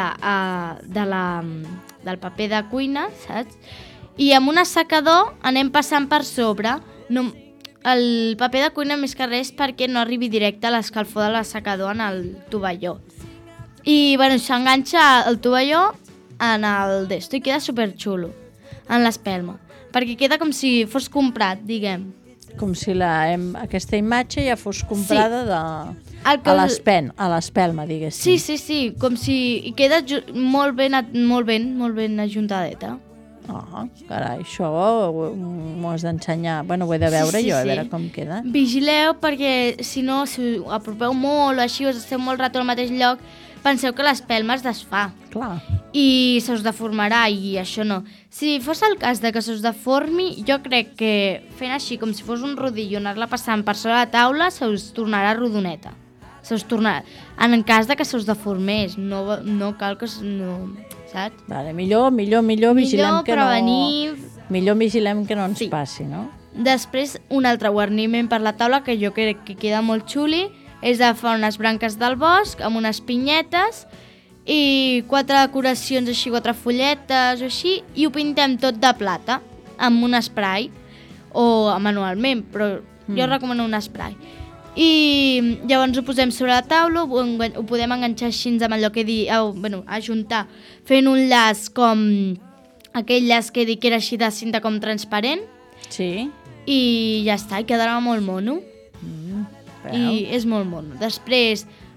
del paper de cuina, saps? I amb un assecador anem passant per sobre. El paper de cuina més que res perquè no arribi directe a l'escalfor de l'assecador en el tovalló. I s'enganxa el tovalló en el d'esto i queda superxulo en l'espelma, perquè queda com si fos comprat, diguem.
Com si aquesta imatge ja fos comprada a l'espelma, diguéssim.
Sí, com si queda molt ben ajuntadeta.
Carai, això m'ho has d'ensenyar. Ho he de veure jo, a veure com queda.
Vigileu, perquè si no, si ho apropeu molt o així, us esteu molt rato al mateix lloc, penseu que l'espelma es desfà.
Clar.
I se us deformarà, i això no. Si fos el cas de que se us deformi, jo crec que fent així, com si fos un rodillo, anar-la passant per sobre la taula, se us tornarà rodoneta. Se us tornarà. En cas de que se us deformés, no cal que... saps?
Vale, millor vigilem que
prevenir...
Millor vigilem que no ens passi, no?
Després, un altre guarniment per la taula, que jo crec que queda molt xuli, és agafar unes branques del bosc amb unes pinyetes i 4 decoracions així, 4 fulletes o així, i ho pintem tot de plata amb un spray o manualment, però jo recomano un spray. I llavors ho posem sobre la taula, ho podem enganxar així amb allò que ajuntar, fent un llaç com aquell llaç que he dit que era així de cinta com transparent.
Sí.
I ja està, i quedarà molt mono. I és molt mono. Després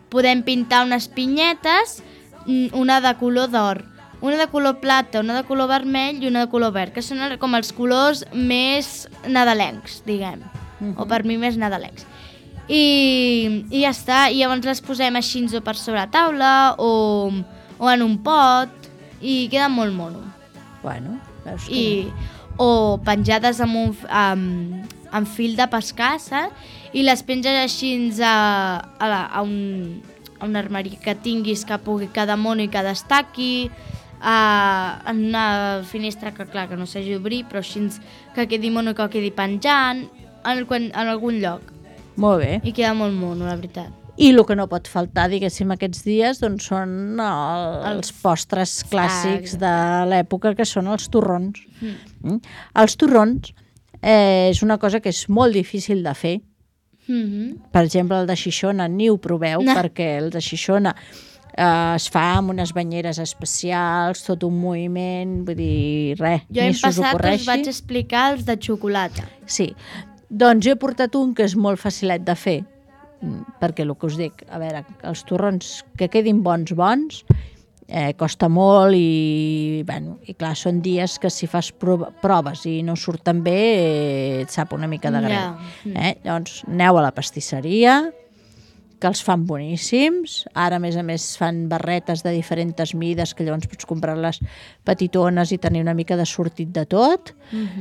podem pintar unes pinyetes, una de color d'or, una de color plata, una de color vermell i una de color verd, que són com els colors més nadalencs, diguem, o per mi més nadalencs. I ja està, i llavors les posem així o per sobre la taula o en un pot i queda molt mono.
Bueno, veus que...
O penjades amb fil de pescar, saps? I les penges així a un armari que tinguis que pugui cada mono i que destaqui, en una finestra que clar que no s'hagi d'obrir, però així que quedi mono i que quedi penjant en algun lloc.
Molt bé.
I queda molt mono, la veritat.
I el que no pot faltar, diguéssim, aquests dies doncs són els postres clàssics de l'època, que són els torrons. Els torrons és una cosa que és molt difícil de fer. Per exemple, el de Xixona ni ho proveu, perquè el de Xixona es fa amb unes banyeres especials, tot un moviment, vull dir, res, ni s'us ocorreixi.
Jo us vaig explicar els de xocolata.
Sí, doncs jo he portat un que és molt facilet de fer, perquè el que us dic, a veure, els torrons que quedin bons, costa molt i, bueno, i clar, són dies que si fas proves i no surten bé, et sap una mica de greu. Llavors, aneu a la pastisseria, que els fan boníssims. Ara, a més, fan barretes de diferents mides, que llavors pots comprar-les petitones i tenir una mica de sortit de tot.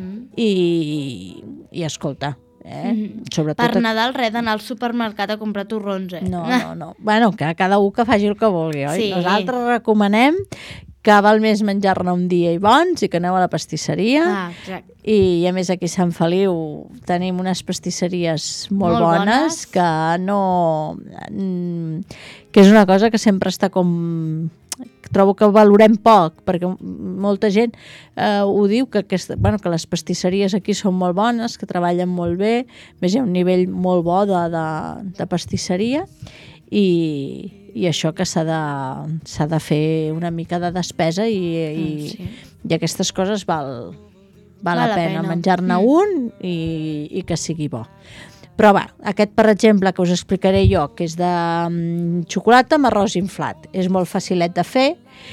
I escolta, sobretot...
Per Nadal, res d'anar al supermercat a comprar torrons,
No. Bueno, que cada un que faci el que vulgui, oi? Sí. Nosaltres recomanem que val més menjar-ne un dia i bons i que aneu a la pastisseria. I a més aquí a Sant Feliu tenim unes pastisseries molt bones que no... que és una cosa que sempre està com... Trobo que valorem poc, perquè molta gent ho diu, que les pastisseries aquí són molt bones, que treballen molt bé, hi ha un nivell molt bo de pastisseria, i això que s'ha de fer una mica de despesa i aquestes coses val la pena menjar-ne un i que sigui bo. Però va, aquest, per exemple, que us explicaré jo, que és de xocolata amb arròs inflat. És molt facilet de fer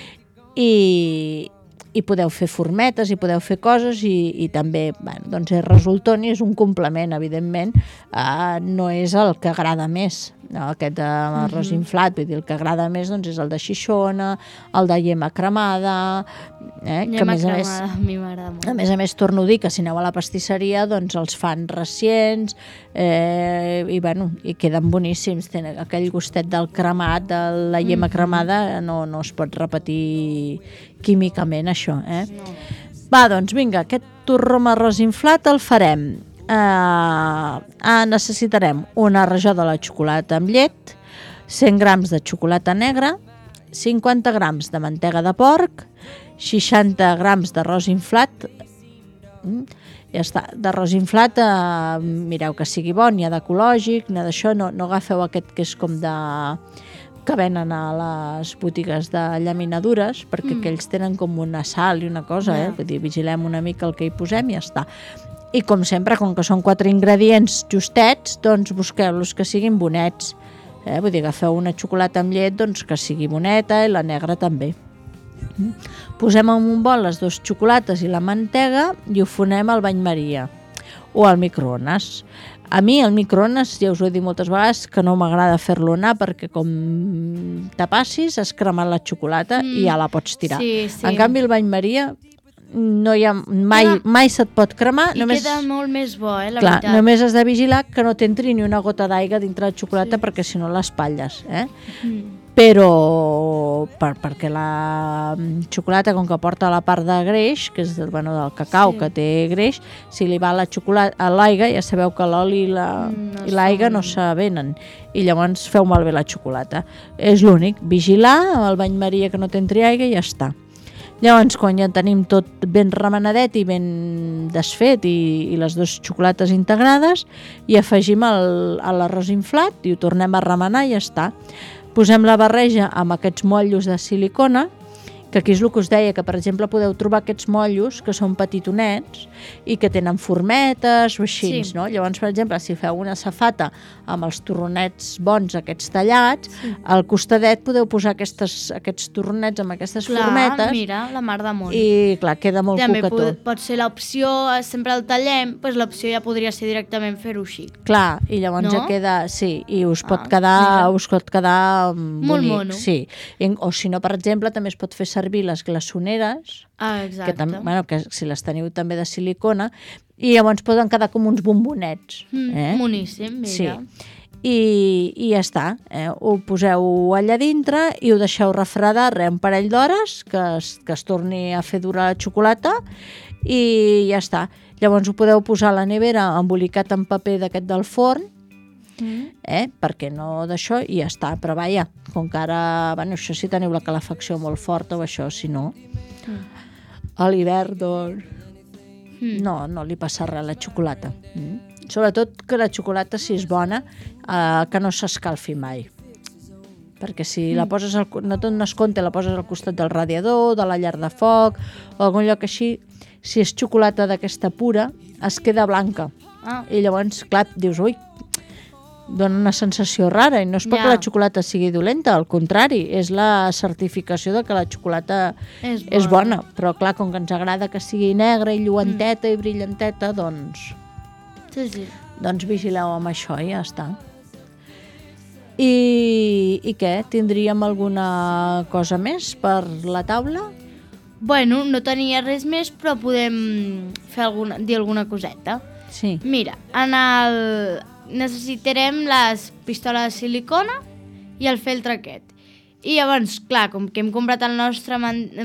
i podeu fer formetes i podeu fer coses i també, bueno, doncs és resultón i és un complement, evidentment. No és el que agrada més, no? Aquest arròs inflat, vull dir, el que agrada més doncs, és el de Xixona, el de llema cremada, que a
mi m'agrada molt.
A més, torno a dir que si aneu a la pastisseria doncs els fan recents i queden boníssims. Tenen aquell gustet del cremat, de la llema cremada, no es pot repetir químicament, això. Va, doncs vinga, aquest torró amb arròs inflat el farem. Necessitarem una rajola de xocolata amb llet, 100 grams de xocolata negra, 50 grams de mantega de porc, 60 grams d'arròs inflat. Ja està, d'arròs inflat, mireu que sigui bo, n'hi ha d'ecològic, n'hi ha d'això, no agafeu aquest que és com que venen a les botigues de llaminadures, perquè aquells tenen com una sal i una cosa, vull dir, vigilem una mica el que hi posem i ja està. I com sempre, com que són 4 ingredients justets, doncs busqueu-los que siguin bonets. Vull dir, agafeu una xocolata amb llet doncs que sigui boneta i la negra també. Posem en un bol les 2 xocolates i la mantega i ho fonem al bany maria o al microones. A mi el microones, ja us ho he dit moltes vegades, que no m'agrada fer-lo anar perquè com te passis has cremat la xocolata i ja la pots tirar. En canvi el bany maria no hi ha mai se't pot cremar.
I queda molt més bo, la
clar,
veritat.
Només has de vigilar que no t'entri ni una gota d'aigua dintre la xocolata perquè si no l'espatlles. Però perquè la xocolata, com que porta la part de greix, que és del cacau que té greix, si li va a l'aigua, ja sabeu que l'oli i l'aigua no s'avenen i llavors feu malbé la xocolata. És l'únic, vigilar amb el bany maria que no t'entri aigua i ja està. Llavors, quan ja tenim tot ben remenadet i ben desfet i les 2 xocolates integrades, hi afegim l'arròs inflat i ho tornem a remenar i ja està. Posem la barreja amb aquests motllos de silicona, que aquí és el que us deia, que per exemple podeu trobar aquests mollos que són petitonets i que tenen formetes o així, no? Llavors, per exemple, si feu una safata amb els torronets bons, aquests tallats, al costadet podeu posar aquests torronets amb aquestes formetes.
Mira, la mar de món.
I clar, queda molt coquetó.
També pot ser l'opció, sempre el tallem, doncs l'opció ja podria ser directament fer-ho així.
Clar, i llavors ja queda, sí, i us pot quedar
molt mono.
Sí. O si no, per exemple, també es pot fer servir les glaçoneres, que si les teniu també de silicona, i llavors poden quedar com uns bombonets.
Moníssim, mira.
Sí. I ja està, ho poseu allà dintre i ho deixeu refredar un parell d'hores, que es torni a fer dura la xocolata, i ja està. Llavors ho podeu posar a la nevera embolicat en paper d'aquest del forn, perquè no d'això, i ja està. Però vaja, com que ara, això si teniu la calefacció molt forta o això, si no, a l'hivern, doncs, no li passa res a la xocolata. Sobretot que la xocolata, si és bona, que no s'escalfi mai. Perquè si la poses, no te'n dones compte, la poses al costat del radiador, de la llar de foc, o algun lloc així, si és xocolata d'aquesta pura, es queda blanca. I llavors, clar, dius, ui, dona una sensació rara, i no és perquè la xocolata sigui dolenta, al contrari, és la certificació de que la xocolata és bona. Però clar, com que ens agrada que sigui negra i lluenteta i brillanteta, doncs vigileu amb això i ja està. I què? Tindríem alguna cosa més per la taula?
Bueno, no tenia res més, però podem dir alguna coseta.
Sí.
Mira, necessitarem les pistoles de silicona i el feltre aquest. I llavors, clar, com que hem comprat la nostra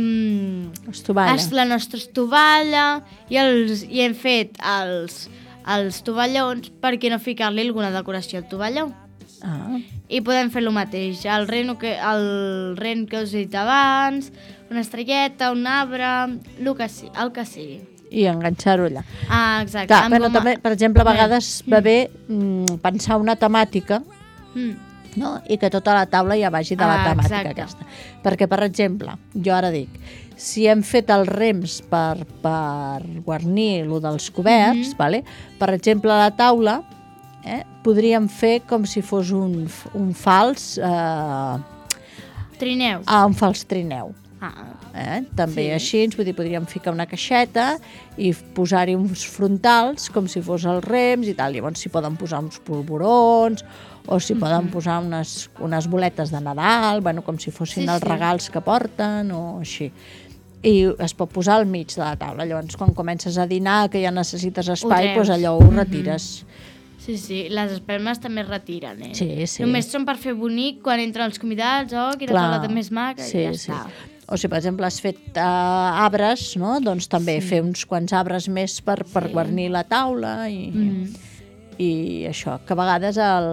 estovalla i hem fet els tovallons, per què no ficar-li alguna decoració al tovalló? I podem fer el mateix, el ren que us he dit abans, una estrelleta, un arbre, el que sigui.
I enganxar-ho allà.
Exacte.
Clar, però també, per exemple, a vegades va bé pensar una temàtica, no? I que tota la taula ja vagi de la temàtica aquesta. Perquè, per exemple, jo ara dic, si hem fet els rems per guarnir el dels coberts, per exemple, a la taula podríem fer com si fos un fals
trineu.
Un fals trineu. També així, podríem ficar una caixeta i posar-hi uns frontals com si fos els rems i tal. Llavors s'hi poden posar uns polvorons o s'hi poden posar unes boletes de Nadal, com si fossin els regals que porten o així. I es pot posar al mig de la taula. Llavors, quan comences a dinar, que ja necessites espai, doncs allò ho retires.
Sí, les espelmes també es retiren,
Sí.
Només són per fer bonic quan entren els convidats, quina taula més maca, i ja està.
O si, per exemple, has fet arbres, no? Doncs també fer uns quants arbres més per guarnir la taula i això, que a vegades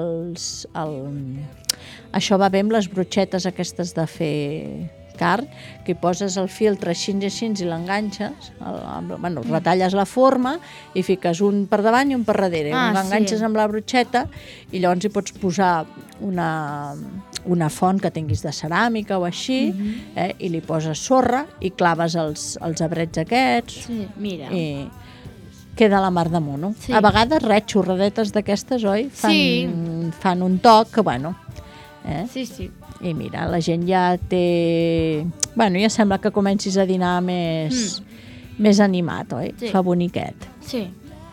això va bé amb les brotxetes aquestes de fer carn, que hi poses el filtre així i l'enganxes, retalles la forma i fiques un per davant i un per darrere, l'enganxes amb la brotxeta i llavors hi pots posar una font que tinguis de ceràmica o així, i li poses sorra i claves els arbrets aquests.
Sí, mira.
I queda la mar de mono. A vegades xorradetes d'aquestes, oi? Fan un toc que,
Sí.
I mira, la gent ja té... ja sembla que comencis a dinar més animat, oi? Fa boniquet.
Sí.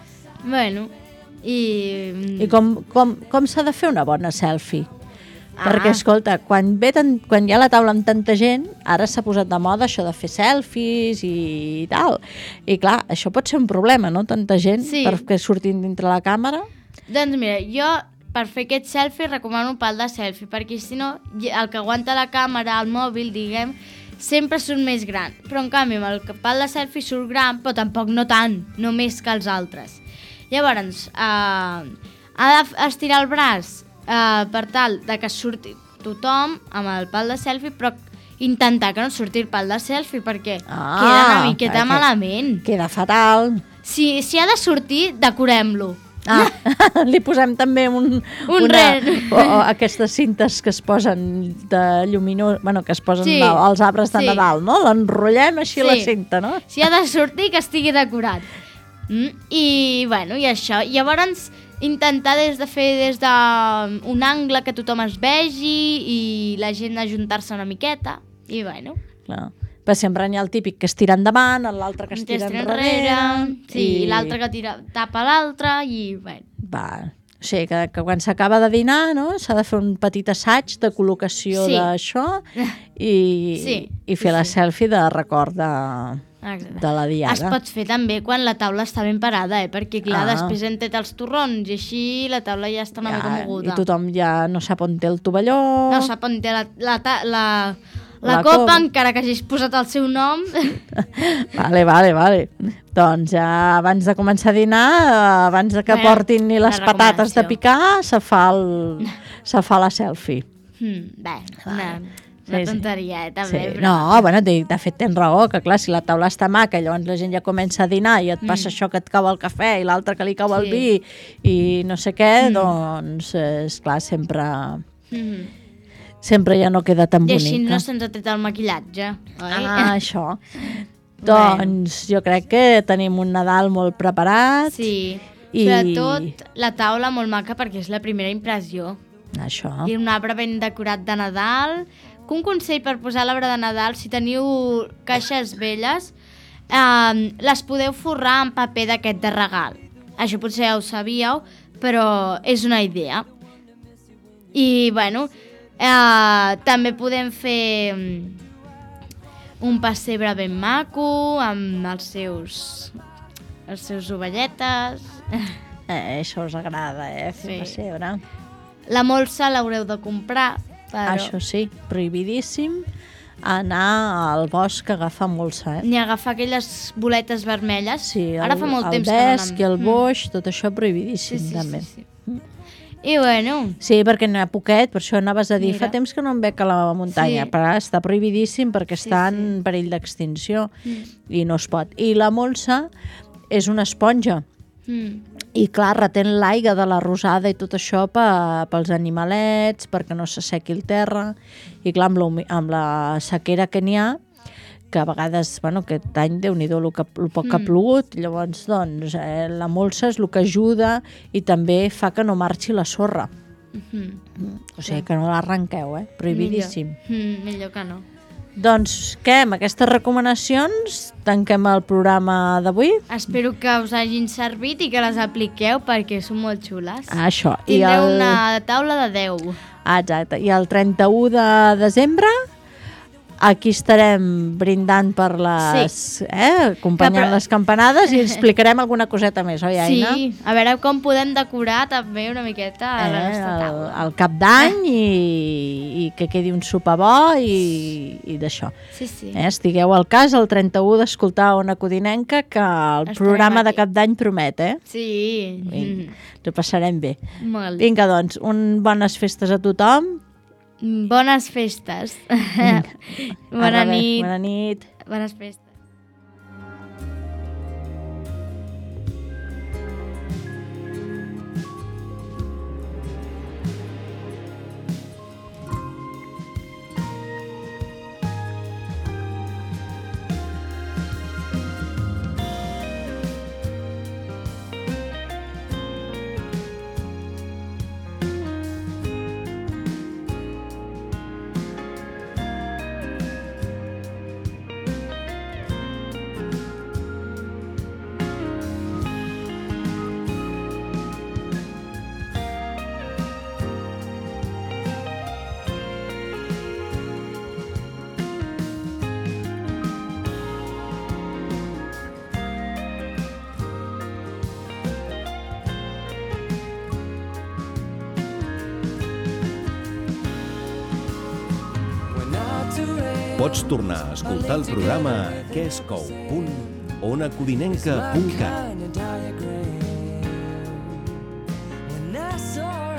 I com s'ha de fer una bona selfie? Perquè, escolta, quan hi ha la taula amb tanta gent, ara s'ha posat de moda això de fer selfies i tal. I clar, això pot ser un problema, no? Tanta gent perquè surtin dintre la càmera.
Doncs mira, jo per fer aquest selfie recomano un pal de selfie, perquè si no, el que aguanta la càmera, el mòbil, diguem, sempre surt més gran. Però en canvi, amb el pal de selfie surt gran, però tampoc no tant, no més que els altres. Llavors, ha d'estirar el braç per tal de que surti tothom amb el pal de selfie, però intentar que no surti el pal de selfie, perquè queda una miqueta malament.
Queda fatal.
Si ha de sortir, decorem-lo.
Li posem també aquestes cintes que es posen de lluminós, que es posen als arbres de Nadal, no? L'enrotllem així la cinta, no?
Si ha de sortir, que estigui decorat. I això. Llavors, intentar de fer des d'un angle que tothom es vegi i la gent ajuntar-se una miqueta. I
Clar. Però sempre hi ha el típic que es tira endavant, l'altre que es tira enrere...
Sí, i l'altre que tapa l'altre i...
Va, o sigui, que quan s'acaba de dinar, no?, s'ha de fer un petit assaig de col·locació d'això i fer la selfie de record de la diada.
Es pot fer també quan la taula està ben parada, perquè clar, després hem tret els torrons i així la taula ja està una mica moguda.
I tothom ja no sap on té el tovalló...
No sap on té la copa, encara que hagis posat el seu nom.
Vale. Doncs abans de començar a dinar, abans que portin ni les patates de picar, se fa la selfie.
Una tonteria, també.
Sí. No, de fet tens raó, que clar, si la taula està maca i llavors la gent ja comença a dinar i et passa això que et cau el cafè i l'altre que li cau el vi i no sé què, doncs, esclar, sempre ja no queda tan bonica.
I així no se'ns ha tret el maquillatge, oi?
Això. Doncs jo crec que tenim un Nadal molt preparat.
Sí, sobretot la taula molt maca perquè és la primera impressió.
Això.
I un arbre ben decorat de Nadal. Un consell per posar l'arbre de Nadal, si teniu caixes velles, les podeu forrar amb paper d'aquest de regal. Això potser ja ho sabíeu, però és una idea. I, també podem fer un pessebre ben maco, amb els seus ovelletes.
Això us agrada, fer pessebre.
La molsa l'haureu de comprar, però...
Això sí, prohibidíssim anar al bosc a agafar molsa,
Ni agafar aquelles boletes vermelles.
Sí,
ara fa molt temps que
el vesc i el boix, tot això prohibidíssim, també.
I
Sí, perquè n'hi ha poquet, per això anaves a dir, fa temps que no em veig a la muntanya, però ara està prohibidíssim perquè està en perill d'extinció i no es pot. I la molsa és una esponja. I clar, retén l'aigua de la rosada i tot això pels animalets, perquè no s'assequi el terra. I clar, amb la sequera que n'hi ha, que a vegades, aquest any, Déu-n'hi-do, el poc que ha plogut, llavors, doncs, la molsa és el que ajuda i també fa que no marxi la sorra. O sigui, que no l'arrenqueu, prohibidíssim.
Millor que no.
Doncs què, amb aquestes recomanacions tanquem el programa d'avui.
Espero que us hagin servit i que les apliqueu perquè són molt xules.
Això.
Tindreu una taula de 10.
Exacte. I el 31 de desembre aquí estarem brindant per les... acompanyant les campanades i explicarem alguna coseta més, oi, Aina?
Sí, a veure com podem decorar també una miqueta la nostra taula.
El cap d'any i que quedi un sopar bo i d'això.
Sí.
Estigueu al cas el 31 d'escoltar Ona Codinenca, que el programa de cap d'any promet,
Sí.
Ens ho passarem bé.
Molt.
Vinga, doncs, bones festes a tothom.
Bones festes. Bona nit.
Bona nit.
Bones festes.
Pots tornar a escoltar el programa quescou.onacodinenca.cat